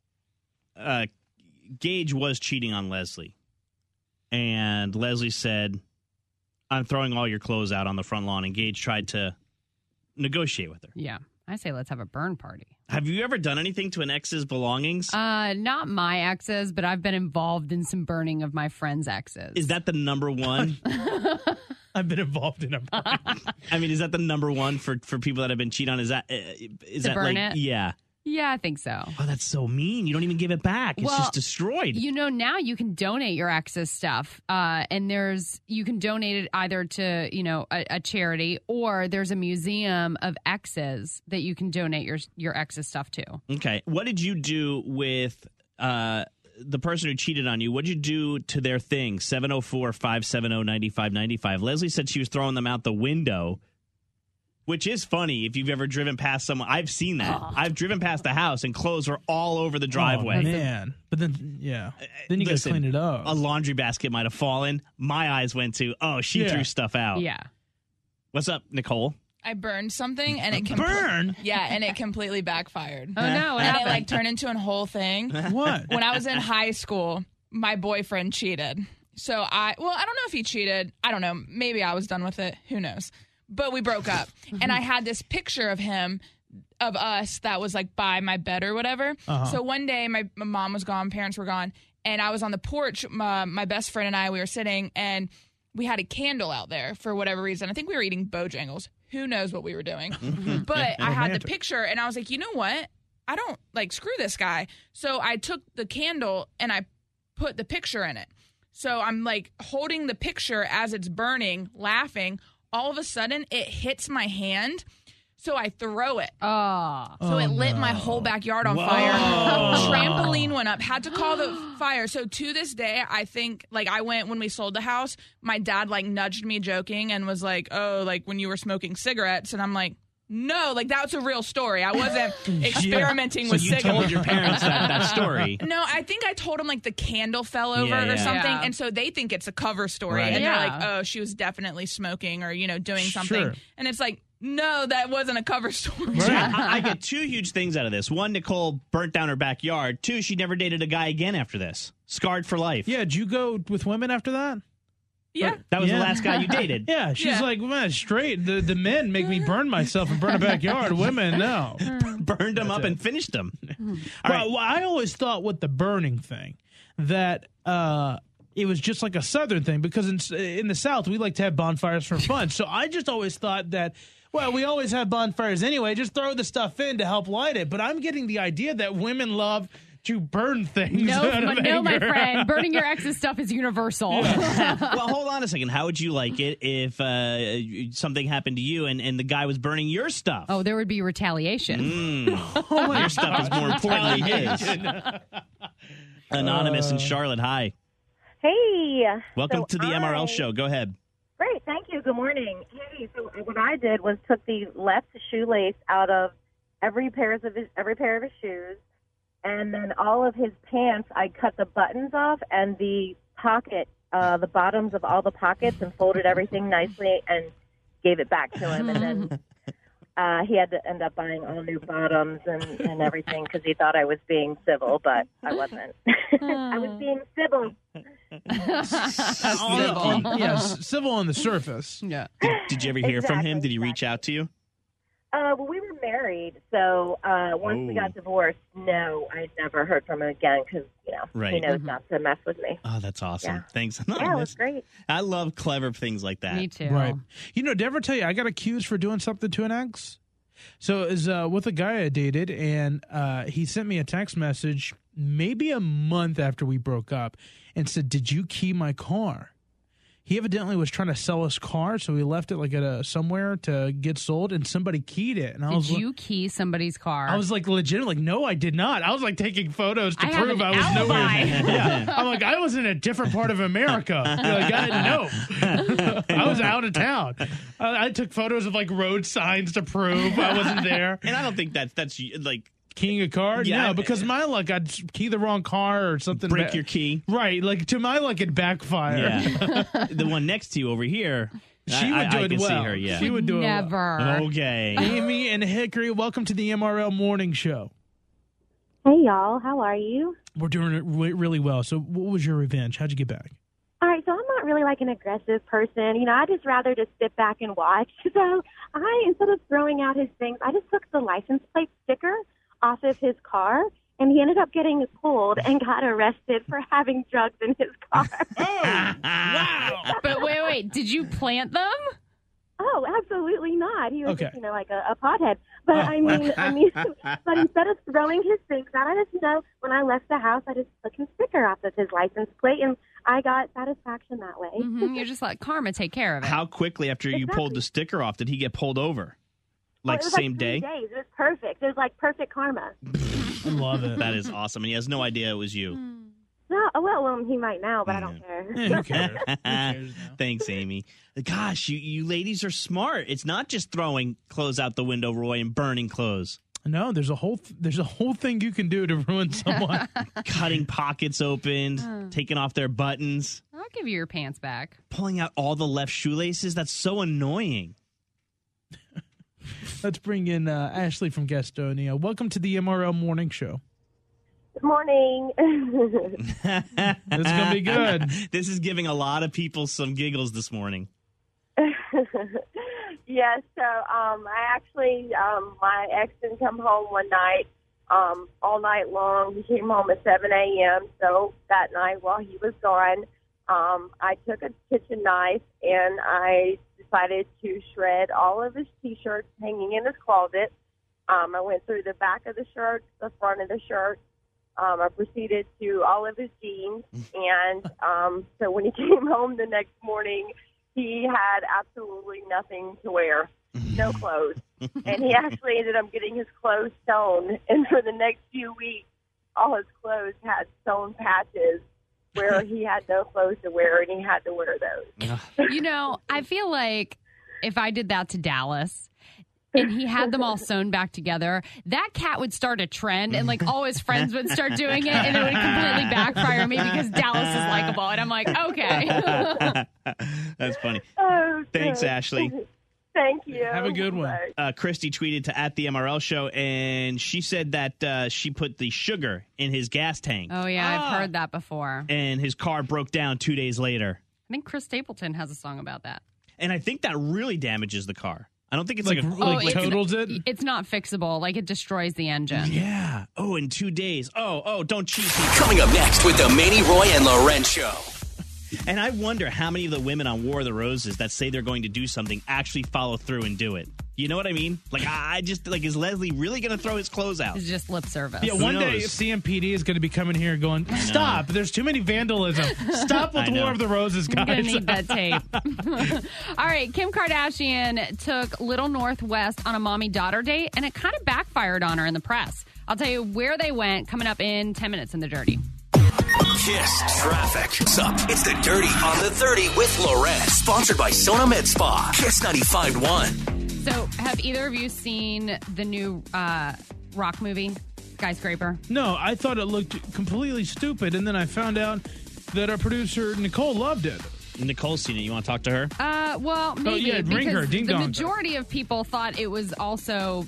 Gage was cheating on Leslie. And Leslie said, I'm throwing all your clothes out on the front lawn. And Gage tried to negotiate with her. Yeah. I say let's have a burn party. Have you ever done anything to an ex's belongings? Not my ex's, but I've been involved in some burning of my friends' exes. Is that the number one? I've been involved in a burn. I mean, is that the number one for people that have been cheated on? Is that burn it? Yeah. Yeah, I think so. Oh, that's so mean. You don't even give it back. It's just destroyed. You know, now you can donate your ex's stuff. And you can donate it either to, a charity, or there's a museum of exes that you can donate your ex's stuff to. Okay. What did you do with the person who cheated on you? What did you do to their thing? 704-570-9595. Leslie said she was throwing them out the window. Which is funny if you've ever driven past someone. I've seen that. Oh. I've driven past the house and clothes were all over the driveway. Oh, man. But then, Then you got to clean it up. A laundry basket might have fallen. My eyes went to, she threw stuff out. Yeah. What's up, Nicole? I burned something and it burned. Yeah, and it completely backfired. Oh no! And it turned into a whole thing. What? When I was in high school, my boyfriend cheated. So I don't know if he cheated. I don't know. Maybe I was done with it. Who knows? But we broke up. And I had this picture of us that was like by my bed or whatever. Uh-huh. So one day my mom was gone, parents were gone, and I was on the porch. My best friend and I, we were sitting, and we had a candle out there for whatever reason. I think we were eating Bojangles. Who knows what we were doing? But I had the picture, and I was like, you know what? I don't, screw this guy. So I took the candle, and I put the picture in it. So I'm, holding the picture as it's burning, laughing. All of a sudden, it hits my hand. So I throw it. Oh. So it lit my whole backyard on fire. Trampoline went up. Had to call the fire. So to this day, I think, like, I went when we sold the house, my dad, like, nudged me joking and was like, oh, like, when you were smoking cigarettes. And I'm like, no, like, that's a real story. I wasn't experimenting with cigarettes. So you told your parents that story. No, I think I told them, like, the candle fell over or something. Yeah. And so they think it's a cover story. Right. And they're like, oh, she was definitely smoking or, doing something. Sure. And it's like, no, that wasn't a cover story. I get two huge things out of this. One, Nicole burnt down her backyard. Two, she never dated a guy again after this. Scarred for life. Yeah, did you go with women after that? Yeah. That was the last guy you dated. Yeah, she's like, man, straight. The men make me burn myself and burn a backyard. Women, no. Burned them up and finished them. Well, I always thought with the burning thing that it was just like a Southern thing because in the South, we like to have bonfires for fun. So I just always thought that, well, we always have bonfires anyway. Just throw the stuff in to help light it. But I'm getting the idea that women love to burn things. No, my friend. Burning your ex's stuff is universal. Yeah. Well, hold on a second. How would you like it if something happened to you and the guy was burning your stuff? Oh, there would be retaliation. Your stuff is more important than his. Anonymous in Charlotte, hi. Hey. Welcome to the MRL show. Go ahead. Great, thank you. Good morning. Hey, so what I did was took the left shoelace out of every pair of his shoes, and then all of his pants, I cut the buttons off and the the bottoms of all the pockets, and folded everything nicely and gave it back to him. And then he had to end up buying all new bottoms and everything because he thought I was being civil, but I wasn't. I was being civil. Yes, civil on the surface. Yeah. Did you ever hear from him? Did he reach out to you? Well, we were married, so once we got divorced, no, I never heard from him again because, he knows not to mess with me. Oh, that's awesome. Yeah. Thanks. Yeah, it was great. I love clever things like that. Me too. Right. Did I ever tell you I got accused for doing something to an ex? So it was with a guy I dated, and he sent me a text message maybe a month after we broke up and said, "Did you key my car?" He evidently was trying to sell his car, so he left it like at somewhere to get sold, and somebody keyed it. And Did you key somebody's car? I was like, legit, like, no, I did not. I was like taking photos to I have prove an I was alibi. nowhere. Yeah. I'm like, I was in a different part of America. Like, I didn't know. I was out of town. I took photos of like road signs to prove I wasn't there. And I don't think that's like keying a car? Yeah, no, because my luck, I'd key the wrong car or something. break your key. Right. Like, to my luck, it'd backfire. Yeah. The one next to you over here, She would do I it can well. see her, yeah. She would do it well. Never. Okay. Amy and Hickory, welcome to the MRL Morning Show. Hey, y'all. How are you? We're doing it really well. So what was your revenge? How'd you get back? All right, so I'm not really like an aggressive person. I just rather just sit back and watch. So instead of throwing out his things, I just took the license plate sticker off of his car, and he ended up getting pulled and got arrested for having drugs in his car. Wow. But wait, did you plant them? Oh, absolutely not. He was Okay. just, like a pothead. But I mean, but instead of throwing his things out, I just when I left the house, I just took his sticker off of his license plate, and I got satisfaction that way. Mm-hmm. You're just let karma take care of it. How quickly after you pulled the sticker off did he get pulled over? Like it was same like 3 day? days. It was perfect. It was like perfect karma. I love it. That is awesome. And he has no idea it was you. No, well, he might now, but I don't care. Who cares? Who cares now? Thanks, Amy. Gosh, you ladies are smart. It's not just throwing clothes out the window, Roy, and burning clothes. No, there's a whole thing you can do to ruin someone. Cutting pockets open, taking off their buttons, I'll give you your pants back. pulling out all the left shoelaces. That's so annoying. Let's bring in Ashley from Gastonia. Welcome to the MRL Morning Show. Good morning. It's gonna be good. This is giving a lot of people some giggles this morning. Yes, so I actually, my ex didn't come home one night all night long. He came home at 7 a.m., so that night while he was gone, I took a kitchen knife and I decided to shred all of his T-shirts hanging in his closet. I went through the back of the shirt, the front of the shirt. I proceeded to all of his jeans, and so when he came home the next morning, he had absolutely nothing to wear. no clothes. And he actually ended up getting his clothes sewn. And for the next few weeks, all his clothes had sewn patches where he had no clothes to wear, and he had to wear those. You know, I feel like if I did that to Dallas and he had them all sewn back together, that cat would start a trend, and like all his friends would start doing it, and it would completely backfire me because Dallas is likable. And I'm like, okay. That's funny. Oh, Thanks, good. Ashley. Thank you. Have a good one. Christy tweeted to @TheMRL Show, and she said that she put the sugar in his gas tank. Oh, yeah, I've heard that before. And his car broke down 2 days later. I think Chris Stapleton has a song about that. And I think that really damages the car. I don't think it's like totals it? It's not fixable. Like, it destroys the engine. Yeah. Oh, in 2 days. Oh, don't cheat. Coming up next with the Manny, Roy, and Loren Show. And I wonder how many of the women on War of the Roses that say they're going to do something actually follow through and do it. You know what I mean? Like, I just, like, is Leslie really going to throw his clothes out? It's just lip service. Yeah, one day CMPD is going to be coming here going, stop, there's too many vandalism. Stop with War of the Roses, guys. I'm going to need that tape. All right, Kim Kardashian took Little North West on a mommy-daughter date, and it kind of backfired on her in the press. I'll tell you where they went coming up in 10 minutes in The Dirty. Kiss Traffic. What's up? It's the Dirty on the 30 with Loren. Sponsored by Sona Med Spa. Kiss 95.1. So, have either of you seen the new rock movie, Skyscraper? No, I thought it looked completely stupid, and then I found out that our producer, Nicole, loved it. Nicole's seen it. You want to talk to her? Well, maybe. yeah, ring her, ding the dong. majority of people thought it was also...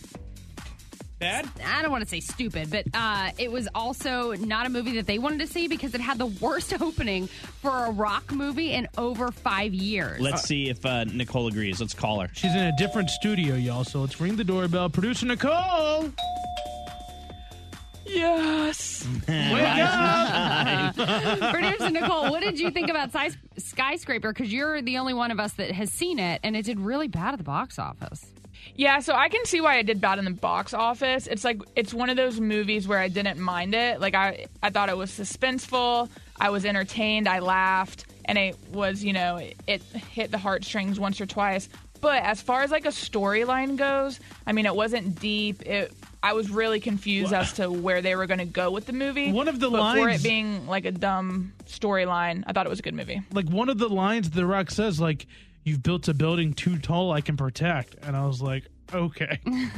Bad? I don't want to say stupid, but it was also not a movie that they wanted to see because it had the worst opening for a rock movie in over 5 years. Let's see if Nicole agrees. Let's call her. She's in a different studio, y'all, so let's ring the doorbell. Producer Nicole! Yes. Wake up! Producer Nicole, what did you think about Skyscraper? Because you're the only one of us that has seen it, and it did really bad at the box office. Yeah, so I can see why it did bad in the box office. It's like, it's one of those movies where I didn't mind it. Like, I thought it was suspenseful. I was entertained. I laughed. And it was, it hit the heartstrings once or twice. But as far as like a storyline goes, I mean, it wasn't deep. I was really confused as to where they were going to go with the movie. One of the but lines... for it being like a dumb storyline, I thought it was a good movie. Like, one of the lines The Rock says, like, you've built a building too tall I can protect. And I was like, okay.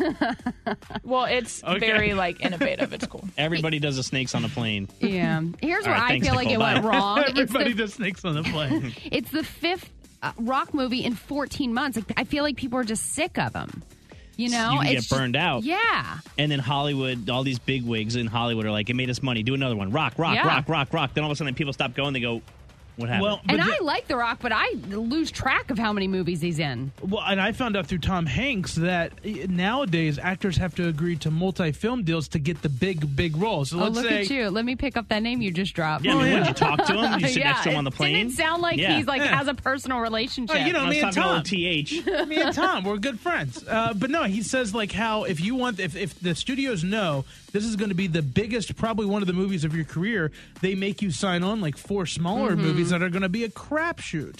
Well, it's very, like, innovative. It's cool. Everybody does the snakes on a plane. Yeah. Here's All where right, I thanks, feel like Nicole. it went Bye. wrong. Everybody does snakes on the plane. It's the fifth rock movie in 14 months. Like, I feel like people are just sick of them. You know? You can It's get burned out. Yeah. And then Hollywood, all these big wigs in Hollywood are like, it made us money. Do another one. Rock. Yeah. Then all of a sudden people stop going. They go, what happened? Well, And I like The Rock, but I lose track of how many movies he's in. Well, and I found out through Tom Hanks that nowadays actors have to agree to multi-film deals to get the big roles. So let's look say, at you. Let me pick up that name you just dropped. Yeah, I mean, would you talk to him? Did you sit next to him on the plane? It didn't sound like Yeah. he's like Yeah. has a personal relationship. me and talking Tom. to TH. Me and Tom, we're good friends. But no, he says like how if the studios know this is going to be the biggest, probably one of the movies of your career, they make you sign on like 4 smaller movies that are going to be a crapshoot.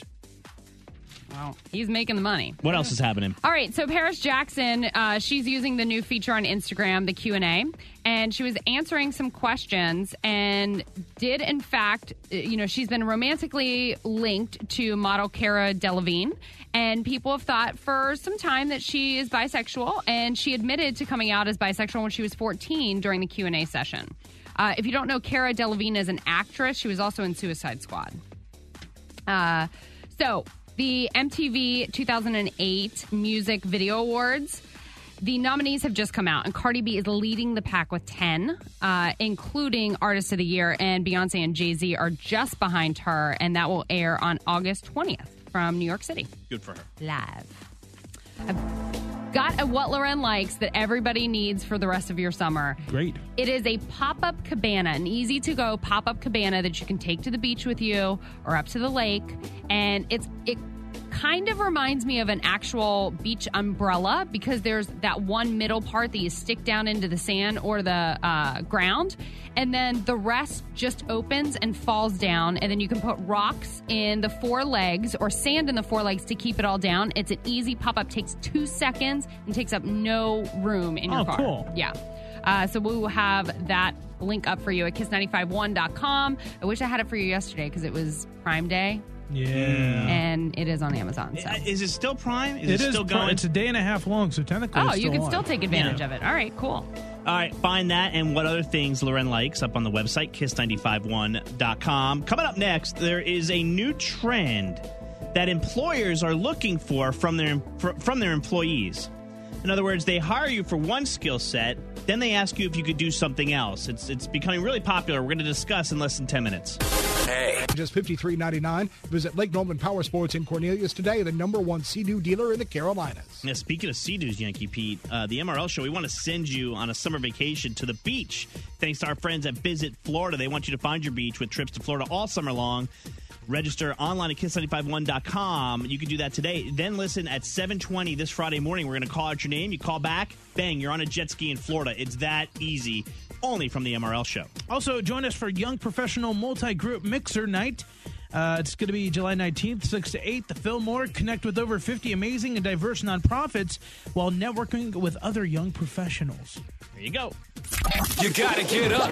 Wow. He's making the money. What else is happening? All right, so Paris Jackson, she's using the new feature on Instagram, the Q&A, and she was answering some questions and did, in fact, she's been romantically linked to model Cara Delevingne, and people have thought for some time that she is bisexual, and she admitted to coming out as bisexual when she was 14 during the Q&A session. If you don't know, Cara Delevingne is an actress. She was also in Suicide Squad. So the MTV 2008 Music Video Awards, the nominees have just come out, and Cardi B is leading the pack with 10, including Artist of the Year, and Beyonce and Jay-Z are just behind her, and that will air on August 20th from New York City. Good for her. Live. I've got a What Loren Likes that everybody needs for the rest of your summer. Great. It is a pop-up cabana, an easy-to-go pop-up cabana that you can take to the beach with you or up to the lake. And it kind of reminds me of an actual beach umbrella because there's that one middle part that you stick down into the sand or the ground, and then the rest just opens and falls down, and then you can put rocks in the four legs or sand in the four legs to keep it all down. It's an easy pop-up, takes 2 seconds, and takes up no room in your car. Cool. Yeah. So we will have that link up for you at kiss951.com. I wish I had it for you yesterday because it was Prime Day. Yeah. And it is on Amazon. So. Is it still Prime? It is still going? It's a day and a half long, so technically it's you can on. still take advantage of it. All right, cool. All right, find that and what other things Loren likes up on the website, kiss951.com. Coming up next, there is a new trend that employers are looking for from their employees. In other words, they hire you for one skill set, then they ask you if you could do something else. It's becoming really popular. We're going to discuss in less than 10 minutes. Hey. Just $53.99. Visit Lake Norman Power Sports in Cornelius today, the #1 Sea-Doo dealer in the Carolinas. Now, speaking of Sea-Doos, Yankee Pete, the MRL show, we want to send you on a summer vacation to the beach. Thanks to our friends at Visit Florida. They want you to find your beach with trips to Florida all summer long. Register online at kiss951.com. You can do that today. Then listen at 7:20 this Friday morning. We're going to call out your name. You call back. Bang, you're on a jet ski in Florida. It's that easy. Only from the MRL show. Also, join us for Young Professional Multi-Group Mixer Night. It's going to be July 19th, 6 to 8, the Fillmore. Connect with over 50 amazing and diverse nonprofits while networking with other young professionals. There you go. You gotta get up.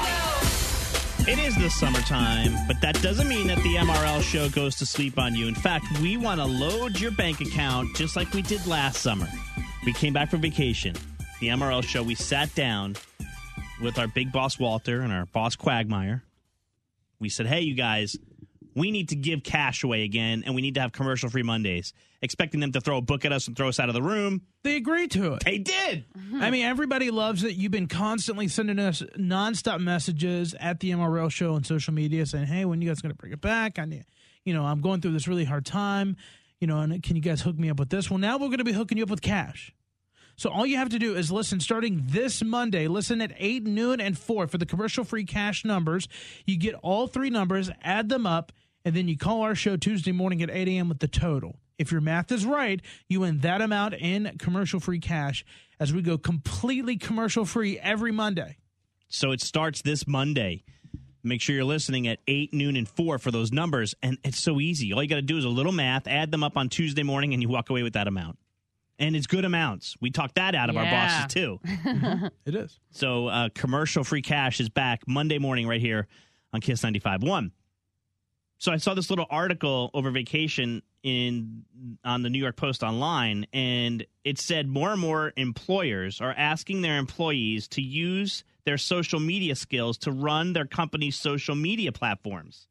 It is the summertime, but that doesn't mean that the MRL show goes to sleep on you. In fact, we want to load your bank account just like we did last summer. We came back from vacation. The MRL show, we sat down with our big boss Walter and our boss Quagmire. We said, hey, you guys, we need to give cash away again, and we need to have commercial-free Mondays. Expecting them to throw a book at us and throw us out of the room. They agreed to it. They did. I mean, everybody loves it. You've been constantly sending us nonstop messages at the MRL show on social media saying, hey, when you guys going to bring it back? I'm going through this really hard time. And can you guys hook me up with this? Well, now we're going to be hooking you up with cash. So all you have to do is listen starting this Monday. Listen at 8, noon, and 4 for the commercial-free cash numbers. You get all 3 numbers, add them up, and then you call our show Tuesday morning at 8 a.m. with the total. If your math is right, you win that amount in commercial-free cash as we go completely commercial-free every Monday. So it starts this Monday. Make sure you're listening at 8, noon, and 4 for those numbers. And it's so easy. All you got to do is a little math, add them up on Tuesday morning, and you walk away with that amount. And it's good amounts. We talked that out of our bosses, too. It is. So commercial-free cash is back Monday morning right here on Kiss 95.1. So I saw this little article over vacation on the New York Post online, and it said more and more employers are asking their employees to use their social media skills to run their company's social media platforms.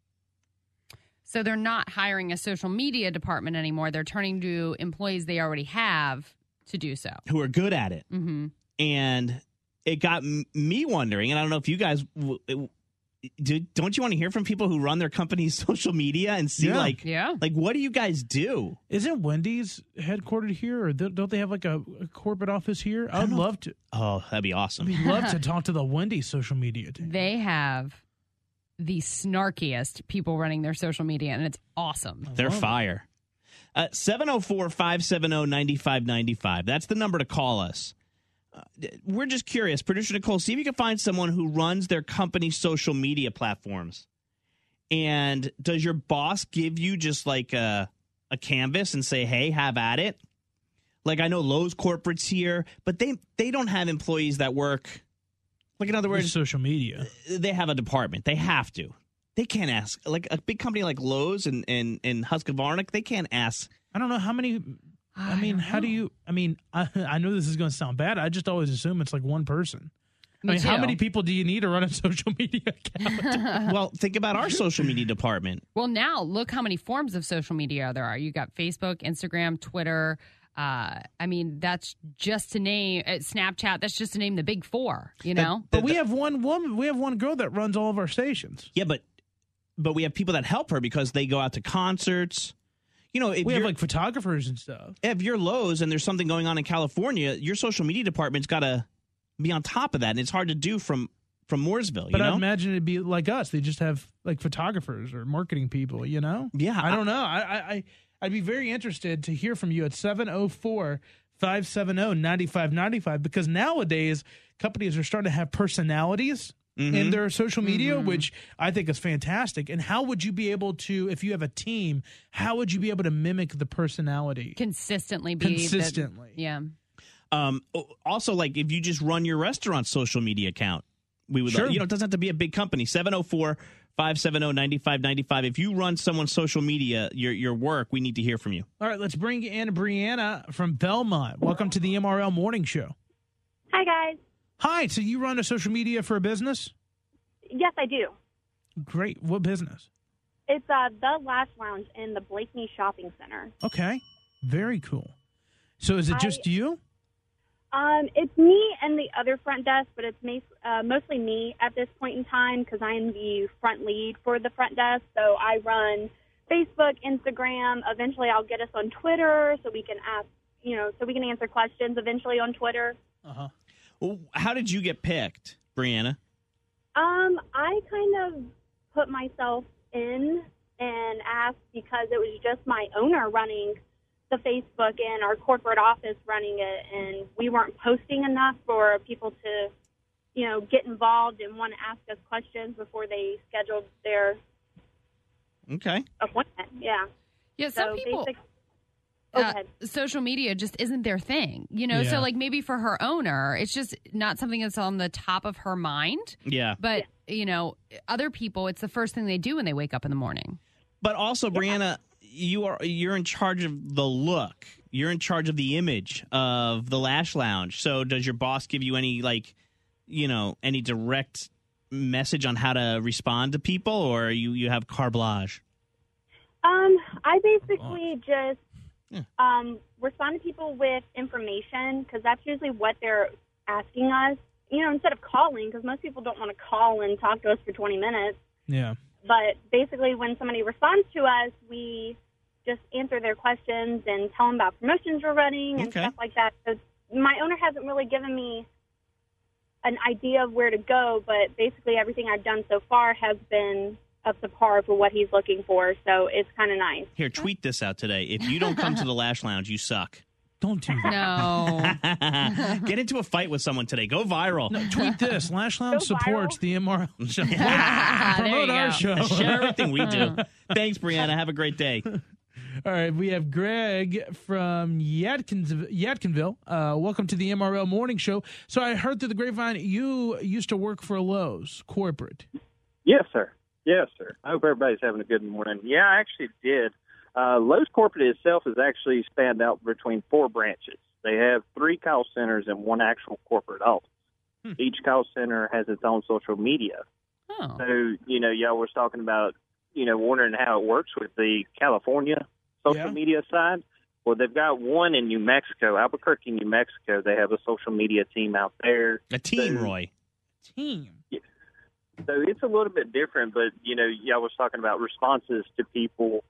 So they're not hiring a social media department anymore. They're turning to employees they already have to do so. Who are good at it. Mm-hmm. And it got me wondering, and I don't know if you guys... don't you want to hear from people who run their company's social media and see like what do you guys do? Isn't Wendy's headquartered here, or don't they have like a corporate office here? I'd love to. Oh, that'd be awesome. I'd love to talk to the Wendy's social media team. They have the snarkiest people running their social media, and it's awesome. They're fire. 704-570-9595. That's the number to call us. We're just curious. Producer Nicole, see if you can find someone who runs their company's social media platforms. And does your boss give you just like a canvas and say, hey, have at it? Like I know Lowe's corporate's here, but they don't have employees that work. Like in other words, social media. They have a department. They have to. They can't ask. Like a big company like Lowe's and Husqvarna, they can't ask. I don't know how many... I mean, how do you... I mean, I know this is going to sound bad. I just always assume it's like one person. Me too. How many people do you need to run a social media account? Well, think about our social media department. Well, now look how many forms of social media there are. You got Facebook, Instagram, Twitter. I mean, that's just to name Snapchat. That's just to name the big 4. You know, but we have one woman. We have one girl that runs all of our stations. Yeah, but we have people that help her because they go out to concerts. You know, if we have like photographers and stuff. If you're Lowe's and there's something going on in California, your social media department's got to be on top of that, and it's hard to do from Mooresville. But I imagine it'd be like us. They just have like photographers or marketing people. You know? Yeah, I don't know. I'd be very interested to hear from you at 704-570-9595 because nowadays companies are starting to have personalities in their social media, which I think is fantastic. And how would you be able to, if you have a team, how would you be able to mimic the personality? Consistently. Yeah. Also, like if you just run your restaurant social media account, we would, it doesn't have to be a big company. 704-570-9595. If you run someone's social media, your work, we need to hear from you. All right, let's bring in Brianna from Belmont. Welcome to the MRL Morning Show. Hi, guys. Hi, so you run a social media for a business? Yes, I do. Great. What business? It's the Lash Lounge in the Blakeney Shopping Center. Okay. Very cool. So is it just you? It's me and the other front desk, but it's mostly me at this point in time because I'm the front lead for the front desk. So I run Facebook, Instagram. Eventually I'll get us on Twitter so we can ask, so we can answer questions eventually on Twitter. Uh-huh. Well, how did you get picked, Brianna? I kind of put myself in and asked because it was just my owner running the Facebook and our corporate office running it, and we weren't posting enough for people to, get involved and want to ask us questions before they scheduled their appointment. Yeah. Yeah, some people... social media just isn't their thing, So like maybe for her owner, it's just not something that's on the top of her mind. Yeah. But, other people, it's the first thing they do when they wake up in the morning. But also, Brianna, you're in charge of the look. You're in charge of the image of the Lash Lounge. So does your boss give you any any direct message on how to respond to people, or you have carte blanche? I basically just respond to people with information because that's usually what they're asking us, instead of calling, because most people don't want to call and talk to us for 20 minutes. Yeah. But basically when somebody responds to us, we just answer their questions and tell them about promotions we're running and stuff like that. So my owner hasn't really given me an idea of where to go, but basically everything I've done so far has been up to par for what he's looking for, so it's kind of nice. Here, tweet this out today. If you don't come to the Lash Lounge, you suck. Don't do that. No. Get into a fight with someone today. Go viral. No, tweet this. Lash Lounge supports the MRL show. Promote our show. Share everything we do. Thanks, Brianna. Have a great day. All right, we have Greg from Yadkinville. Welcome to the MRL Morning Show. So I heard through the grapevine you used to work for Lowe's corporate. Yes, sir. Yes, sir. I hope everybody's having a good morning. Yeah, I actually did. Lowe's corporate itself is actually spanned out between 4 branches. They have 3 call centers and 1 actual corporate office. Each call center has its own social media. Oh. So, y'all was talking about, wondering how it works with the California social media side. Well, they've got one in New Mexico, Albuquerque, New Mexico. They have a social media team out there. A team, Roy. Team. Yeah. So it's a little bit different, but, y'all was talking about responses to people.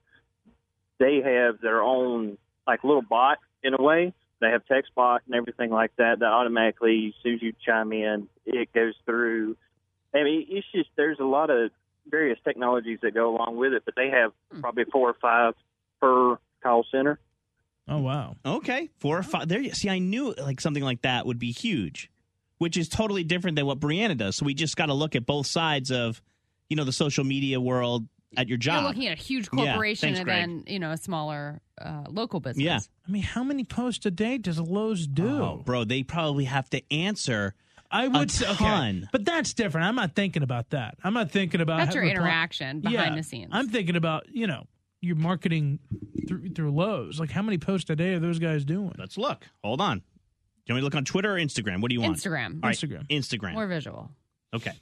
They have their own, little bot in a way. They have text bot and everything like that automatically, as soon as you chime in, it goes through. I mean, it's just there's a lot of various technologies that go along with it, but they have probably 4 or 5 per call center. Oh, wow. Okay, 4 or 5. There. See, I knew something like that would be huge, which is totally different than what Brianna does. So we just got to look at both sides of, the social media world at your job. You're looking at a huge corporation and then, a smaller local business. Yeah. I mean, how many posts a day does Lowe's do? Oh, bro, they probably have to answer I would say, ton. Okay. But that's different. I'm not thinking about that. I'm not thinking about that's your interaction behind the scenes. I'm thinking about, your marketing through Lowe's. Like, how many posts a day are those guys doing? Let's look. Hold on. Do you want me to look on Twitter or Instagram? What do you want? Instagram. All right, Instagram. More visual. Okay.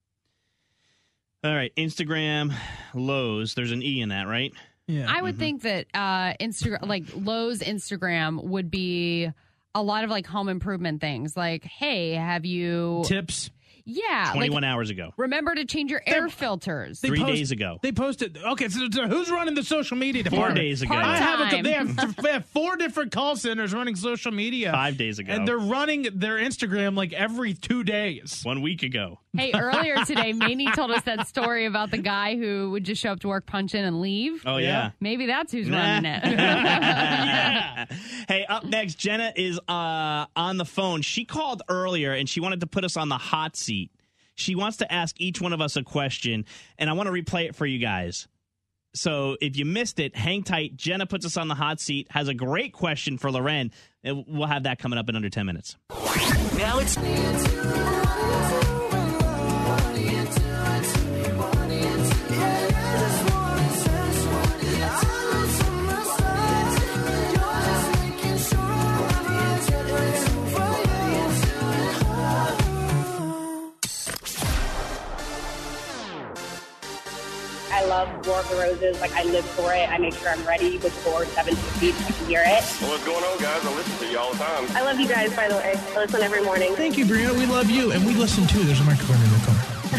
All right, Instagram, Lowe's. There's an E in that, right? Yeah. I would think that Lowe's Instagram would be a lot of home improvement things. Like, hey, have you tips? Yeah. 21 hours ago. Remember to change your air filters. 3 days ago. They posted. Okay, so who's running the social media department? 4 days ago. They have 4 different call centers running social media. 5 days ago. And they're running their Instagram like every 2 days. 1 week ago. Hey, earlier today, Maney told us that story about the guy who would just show up to work, punch in, and leave. Oh, yeah. Maybe that's who's running it. Hey, up next, Jenna is on the phone. She called earlier, and she wanted to put us on the hot seat. She wants to ask each one of us a question, and I want to replay it for you guys. So if you missed it, hang tight. Jenna puts us on the hot seat, has a great question for Loren, and we'll have that coming up in under 10 minutes. Now it's... I love War of the Roses. Like, I live for it. I make sure I'm ready before 7:50 so I can hear it. Well, what's going on, guys? I listen to you all the time. I love you guys, by the way. I listen every morning. Thank you, Brianna. We love you. And we listen, too. There's a microphone in the car.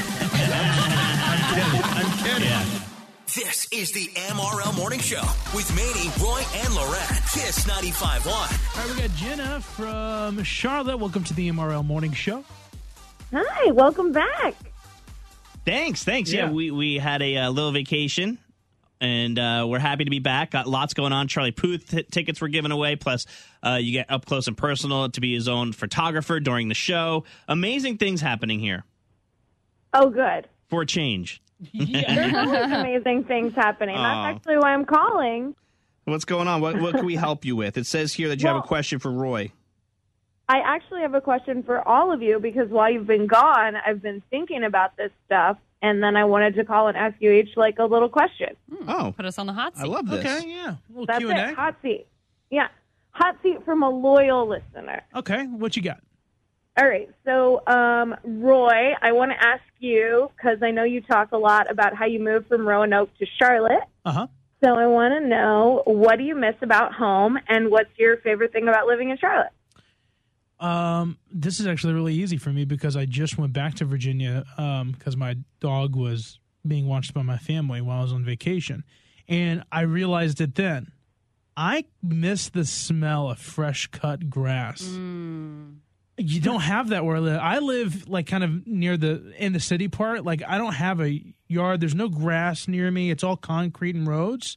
I'm kidding. Yeah. This is the MRL Morning Show with Manny, Roy, and Loren. Kiss 95.1. All right, we got Jenna from Charlotte. Welcome to the MRL Morning Show. Hi, welcome back. Thanks. Yeah. Yeah, we had a little vacation, and we're happy to be back. Got lots going on. Charlie Puth tickets were given away, plus you get up close and personal to be his own photographer during the show. Amazing things happening here. Oh, good. For a change. There's always amazing things happening. Aw. That's actually why I'm calling. What's going on? What can we help you with? It says here that you have a question for Roy. I actually have a question for all of you because while you've been gone, I've been thinking about this stuff, and then I wanted to call and ask you each like a little question. Oh, put us on the hot seat. I love this. Okay, yeah. A little That's Q&A. it, hot seat. Yeah, hot seat from a loyal listener. Okay, what you got? All right, so Roy, I want to ask you, because I know you talk a lot about how you moved from Roanoke to Charlotte. Uh-huh. So I want to know, what do you miss about home, and what's your favorite thing about living in Charlotte? This is actually really easy for me because I just went back to Virginia because my dog was being watched by my family while I was on vacation. And I realized it then. I miss the smell of fresh cut grass. You don't have that where I live. I live like kind of near in the city part. Like I don't have a yard. There's no grass near me. It's all concrete and roads.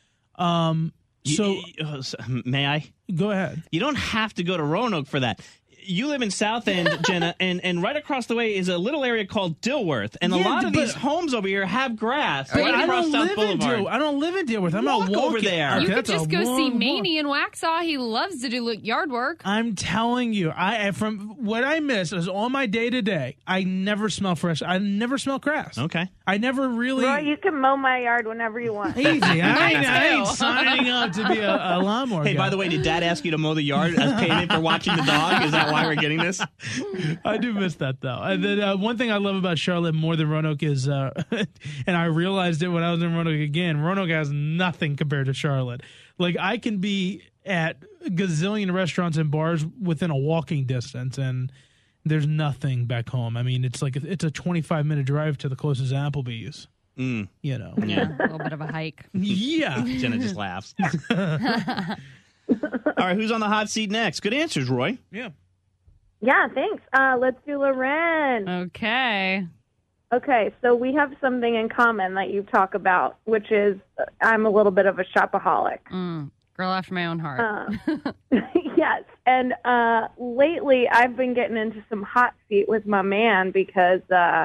So may I? Go ahead. You don't have to go to Roanoke for that. You live in South End, Jenna, and right across the way is a little area called Dilworth, and a lot of these homes over here have grass right across South Boulevard. I don't live in Dilworth. I'm not Walk over walking there. You could just go see long Maney in Waxhaw. He loves to do yard work. I'm telling you, from what I miss is on my day to day. I never smell fresh. I never smell grass. Okay. I never really. Roy, you can mow my yard whenever you want. Easy. I ain't signing up to be a lawnmower Hey, guy. by the way, did Dad ask you to mow the yard as payment for watching the dog? Is that why we're getting this? I do miss that, though. And then one thing I love about Charlotte more than Roanoke is, and I realized it when I was in Roanoke again, Roanoke has nothing compared to Charlotte. Like, I can be at a gazillion restaurants and bars within a walking distance, and there's nothing back home. I mean, it's like it's a 25-minute drive to the closest Applebee's. You know. Yeah, a little bit of a hike. Yeah. Jenna just laughs. All right, who's on the hot seat next? Good answers, Roy. Yeah. Yeah, thanks. Let's do Loren. Okay. Okay, so we have something in common that you talk about, which is I'm a little bit of a shopaholic. Girl after my own heart. Yes, and lately I've been getting into some hot seat with my man because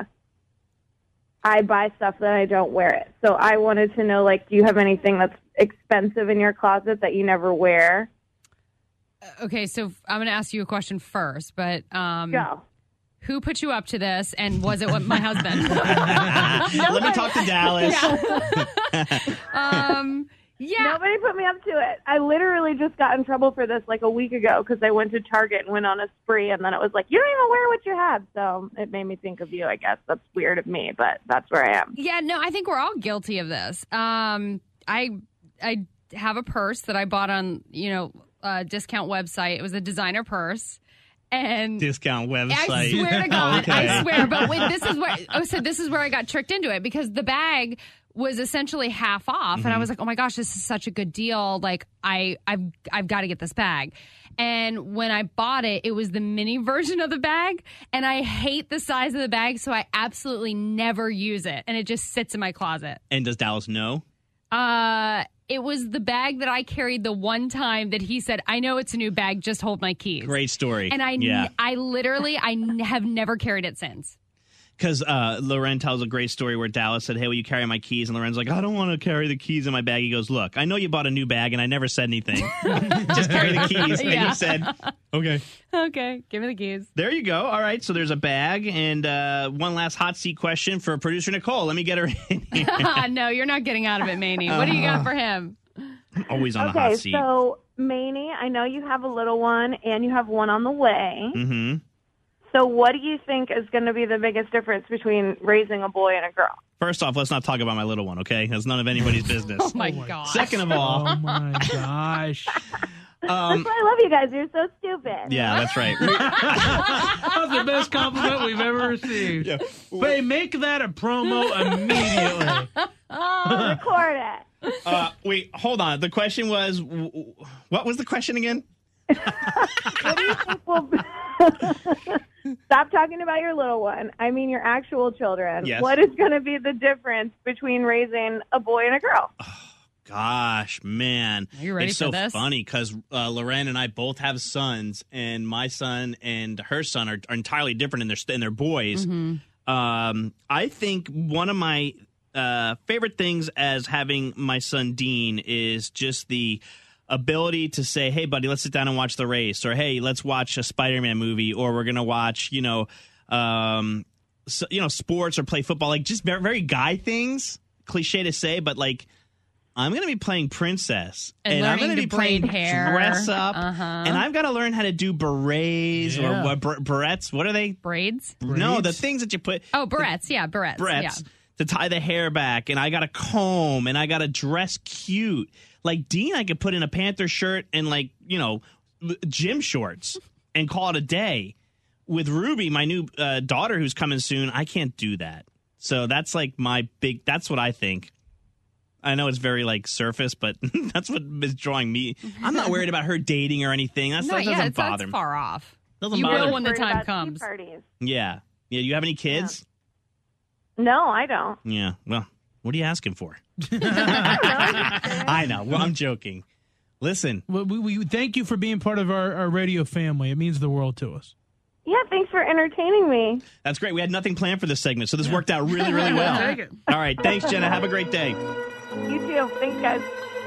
I buy stuff that I don't wear it. So I wanted to know, like, do you have anything that's expensive in your closet that you never wear? Okay, so I'm going to ask you a question first, but Go. Who put you up to this, and was it my husband? Let me talk to Dallas. Yeah. Nobody put me up to it. I literally just got in trouble for this like a week ago because I went to Target and went on a spree, and then it was like, you don't even wear what you have. So it made me think of you, I guess. That's weird of me, but that's where I am. Yeah, no, I think we're all guilty of this. I have a purse that I bought on, a discount website. It was a designer purse. And discount website. I swear to God, Okay. I swear. But wait, this is where I got tricked into it because the bag was essentially half off, and I was like, "Oh my gosh, this is such a good deal! Like, I've got to get this bag." And when I bought it, it was the mini version of the bag, and I hate the size of the bag, so I absolutely never use it, and it just sits in my closet. And does Dallas know? It was the bag that I carried the one time that he said, "I know it's a new bag, just hold my keys." Great story. And I have never carried it since. Because Loren tells a great story where Dallas said, "Hey, will you carry my keys?" And Loren's like, "I don't want to carry the keys in my bag." He goes, "Look, I know you bought a new bag, and I never said anything. Just carry the keys." And Yeah. you said, "Okay." Okay, give me the keys. There you go. All right, so there's a bag. And one last hot seat question for producer Nicole. Let me get her in here. No, you're not getting out of it, Maney. What do you got for him? Always on the Okay, hot seat. so Maney, I know you have a little one and you have one on the way. Mm-hmm. So what do you think is going to be the biggest difference between raising a boy and a girl? First off, let's not talk about my little one, okay? That's none of anybody's business. Oh, my gosh. Second of all, Oh my gosh. That's why I love you guys. You're so stupid. yeah, that's right. That's the best compliment we've ever received. Babe, make that a promo immediately. Record it. Wait, hold on. The question was, what was the question again? What do you think will... Stop talking about your little one. I mean your actual children. Yes. What is going to be the difference between raising a boy and a girl? Gosh, man. Are you ready it's for so this? funny because Loren and I both have sons, and my son and her son are entirely different in their boys. I think one of my favorite things as having my son Dean is just the ability to say, "Hey, buddy, let's sit down and watch the race," or "Hey, let's watch a Spider-Man movie," or "We're gonna watch, sports or play football." Like just very, very guy things. Cliche to say, but like I'm gonna be playing princess, And I'm learning gonna to be playing braid hair. dress up, Uh-huh. and I've got to learn how to do berets Yeah. or barrettes. What are they? Braids? No, the Braids? things that you put. Oh, barrettes. Yeah, barrettes. Barrettes Yeah. to tie the hair back, and I got to comb, and I got to dress cute. Like Dean, I could put in a Panther shirt and gym shorts and call it a day. With Ruby, my new daughter who's coming soon, I can't do that. So that's like that's what I think. I know it's very surface, but that's what is drawing me. I'm not worried about her dating or anything. That doesn't bother me. far off. Doesn't You bother will me. when the Worried time about tea comes. parties. Yeah. Yeah. Do you have any kids? No, I don't. Yeah. Well, what are you asking for? I know. Well, I'm joking. Listen. We thank you for being part of our radio family. It means the world to us. Yeah, thanks for entertaining me. That's great. We had nothing planned for this segment, so this worked out really, really well. Take it. All right. Thanks, Jenna. Have a great day. You too. Thanks, guys.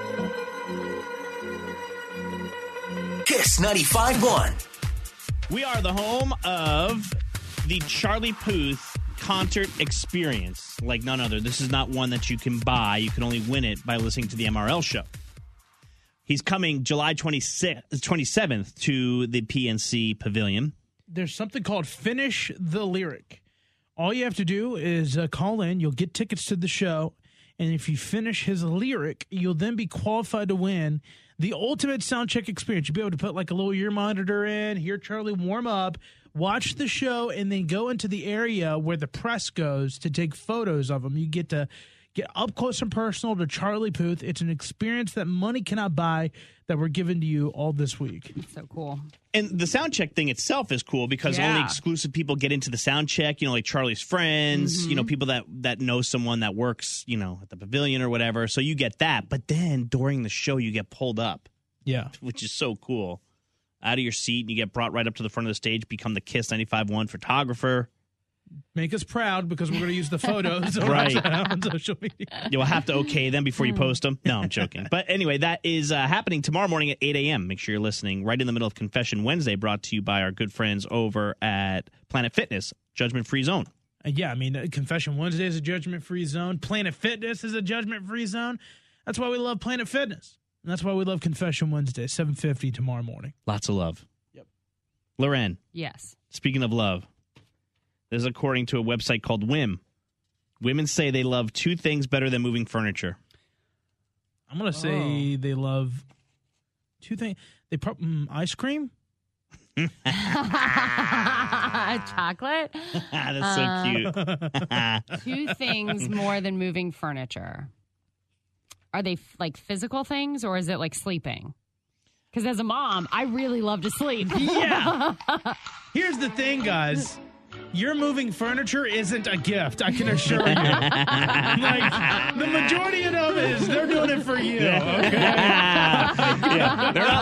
Kiss 95.1. We are the home of the Charlie Puth concert experience like none other. This is not one that you can buy. You can only win it by listening to the MRL show. He's coming July 27th to the PNC Pavilion. There's something called Finish the Lyric. All you have to do is call in. You'll get tickets to the show. And if you finish his lyric, you'll then be qualified to win the ultimate sound check experience. You'll be able to put like a little ear monitor in, hear Charlie warm up, watch the show, and then go into the area where the press goes to take photos of him. You get to get up close and personal to Charlie Puth. It's an experience that money cannot buy that we're giving to you all this week. So cool. And the sound check thing itself is cool because only exclusive people get into the sound check, like Charlie's friends, people that know someone that works, at the pavilion or whatever. So you get that. But then during the show, you get pulled up. Yeah. Which is so cool. Out of your seat and you get brought right up to the front of the stage, become the Kiss 95.1 photographer. Make us proud because we're going to use the photos on social media. You'll have to okay them before you post them. No, I'm joking. But anyway, that is happening tomorrow morning at 8 a.m. Make sure you're listening right in the middle of Confession Wednesday, brought to you by our good friends over at Planet Fitness, Judgment-Free Zone. Yeah, I mean, Confession Wednesday is a judgment-free zone. Planet Fitness is a judgment-free zone. That's why we love Planet Fitness. And that's why we love Confession Wednesday, 7:50 tomorrow morning. Lots of love. Yep. Loren. Yes. Speaking of love, this is according to a website called Whim. Women say they love two things better than moving furniture. I'm going to say they love two things. Ice cream Chocolate? That's so cute. 2 things more than moving furniture. Are they like physical things or is it like sleeping? Because as a mom, I really love to sleep. Yeah. Here's the thing, guys. Your moving furniture isn't a gift, I can assure you. Like, the majority of it is they're doing it for you, okay? Yeah, they're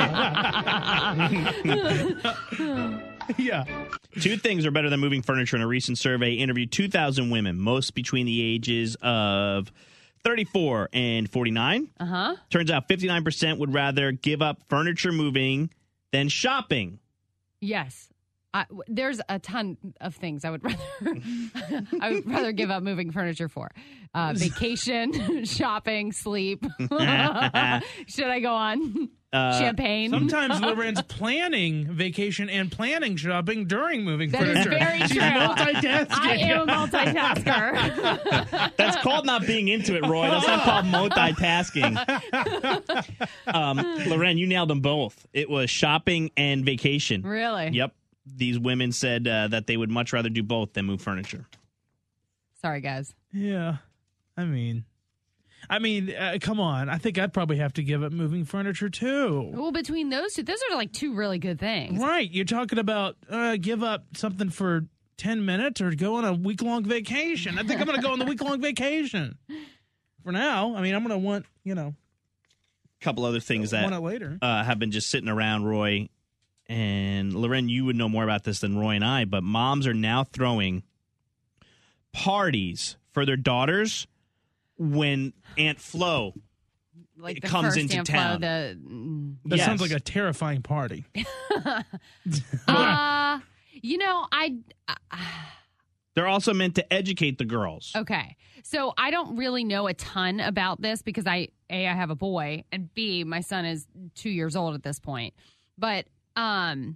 not loving it. Yeah. 2 things are better than moving furniture in a recent survey. Interviewed 2,000 women, most between the ages of 34 and 49. Uh-huh. Turns out 59% would rather give up furniture moving than shopping. Yes. There's a ton of things I would rather give up moving furniture for. Vacation, shopping, sleep. Should I go on? Champagne. Sometimes Loren's planning vacation and planning shopping during moving furniture. That is very She's true. multitasking. I am a multitasker. That's called not being into it, Roy. That's not called multitasking. Loren, you nailed them both. It was shopping and vacation. Really? Yep. These women said that they would much rather do both than move furniture. Sorry, guys. Yeah. I mean, come on. I think I'd probably have to give up moving furniture, too. Well, between those two, those are like 2 really good things. Right. You're talking about give up something for 10 minutes or go on a week-long vacation. I think I'm going to go on the week-long vacation. For now, I mean, I'm going to want, a couple other things that want it later. Have been just sitting around, Roy. And Loren, you would know more about this than Roy and I, but moms are now throwing parties for their daughters when Aunt Flo comes into town. That sounds like a terrifying party. They're also meant to educate the girls. Okay. So I don't really know a ton about this because I have a boy, and B, my son is 2 years old at this point. But I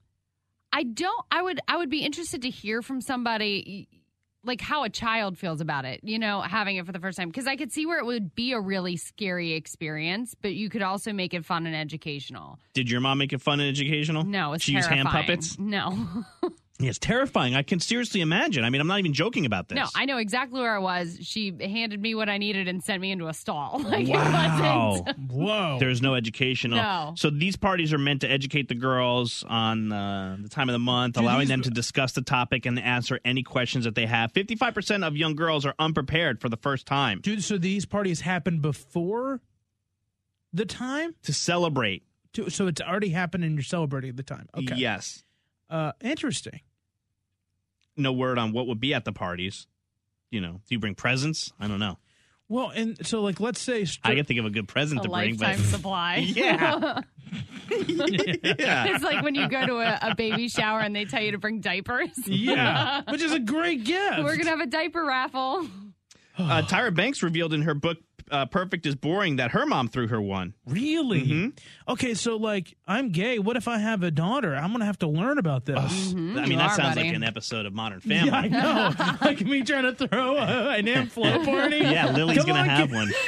would be interested to hear from somebody like how a child feels about it, having it for the first time. Because I could see where it would be a really scary experience, but you could also make it fun and educational. Did your mom make it fun and educational? No, it's She used terrifying. hand puppets? No. Yeah, it's terrifying. I can seriously imagine. I mean, I'm not even joking about this. No, I know exactly where I was. She handed me what I needed and sent me into a stall. Like, wow. It wasn't. Whoa. There's no educational. No. So these parties are meant to educate the girls on the time of the month, allowing them to discuss the topic and answer any questions that they have. 55% of young girls are unprepared for the first time. Dude, so these parties happen before the time? To celebrate. So it's already happened and you're celebrating at the time. Okay. Yes. Interesting. No word on what would be at the parties. Do you bring presents? I don't know. Well, and so like, let's say I can think of a good present to bring, but lifetime supply. Yeah. Yeah. It's like when you go to a baby shower and they tell you to bring diapers. Yeah, which is a great gift. We're gonna have a diaper raffle. Tyra Banks revealed in her book Perfect is Boring that her mom threw her one. Really? Mm-hmm. Okay, so like I'm gay. What if I have a daughter? I'm gonna have to learn about this. I mean, that sounds like an episode of Modern Family. Yeah, I know. Like me trying to throw an Aunt Flo party. Yeah, Lily's going to have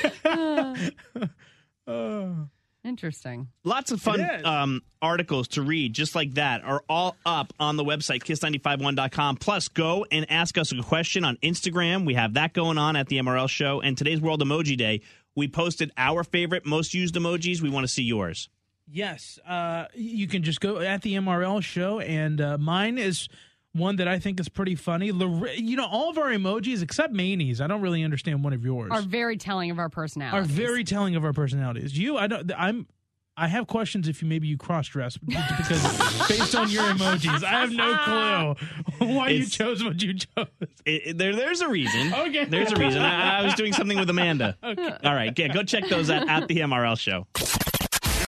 one. Interesting. Lots of fun articles to read just like that are all up on the website, kiss951.com. Plus, go and ask us a question on Instagram. We have that going on at the MRL Show. And today's World Emoji Day, we posted our favorite most used emojis. We want to see yours. Yes. You can just go at the MRL Show, and mine is one that I think is pretty funny. All of our emojis, except Maney's, I don't really understand one of yours. Are very telling of our personalities. Are very telling of our personalities. I have questions if maybe you cross-dress because based on your emojis, I have no clue why you chose what you chose. There's a reason. Okay. There's a reason. I was doing something with Amanda. Okay. All right. Yeah, go check those out at the MRL Show.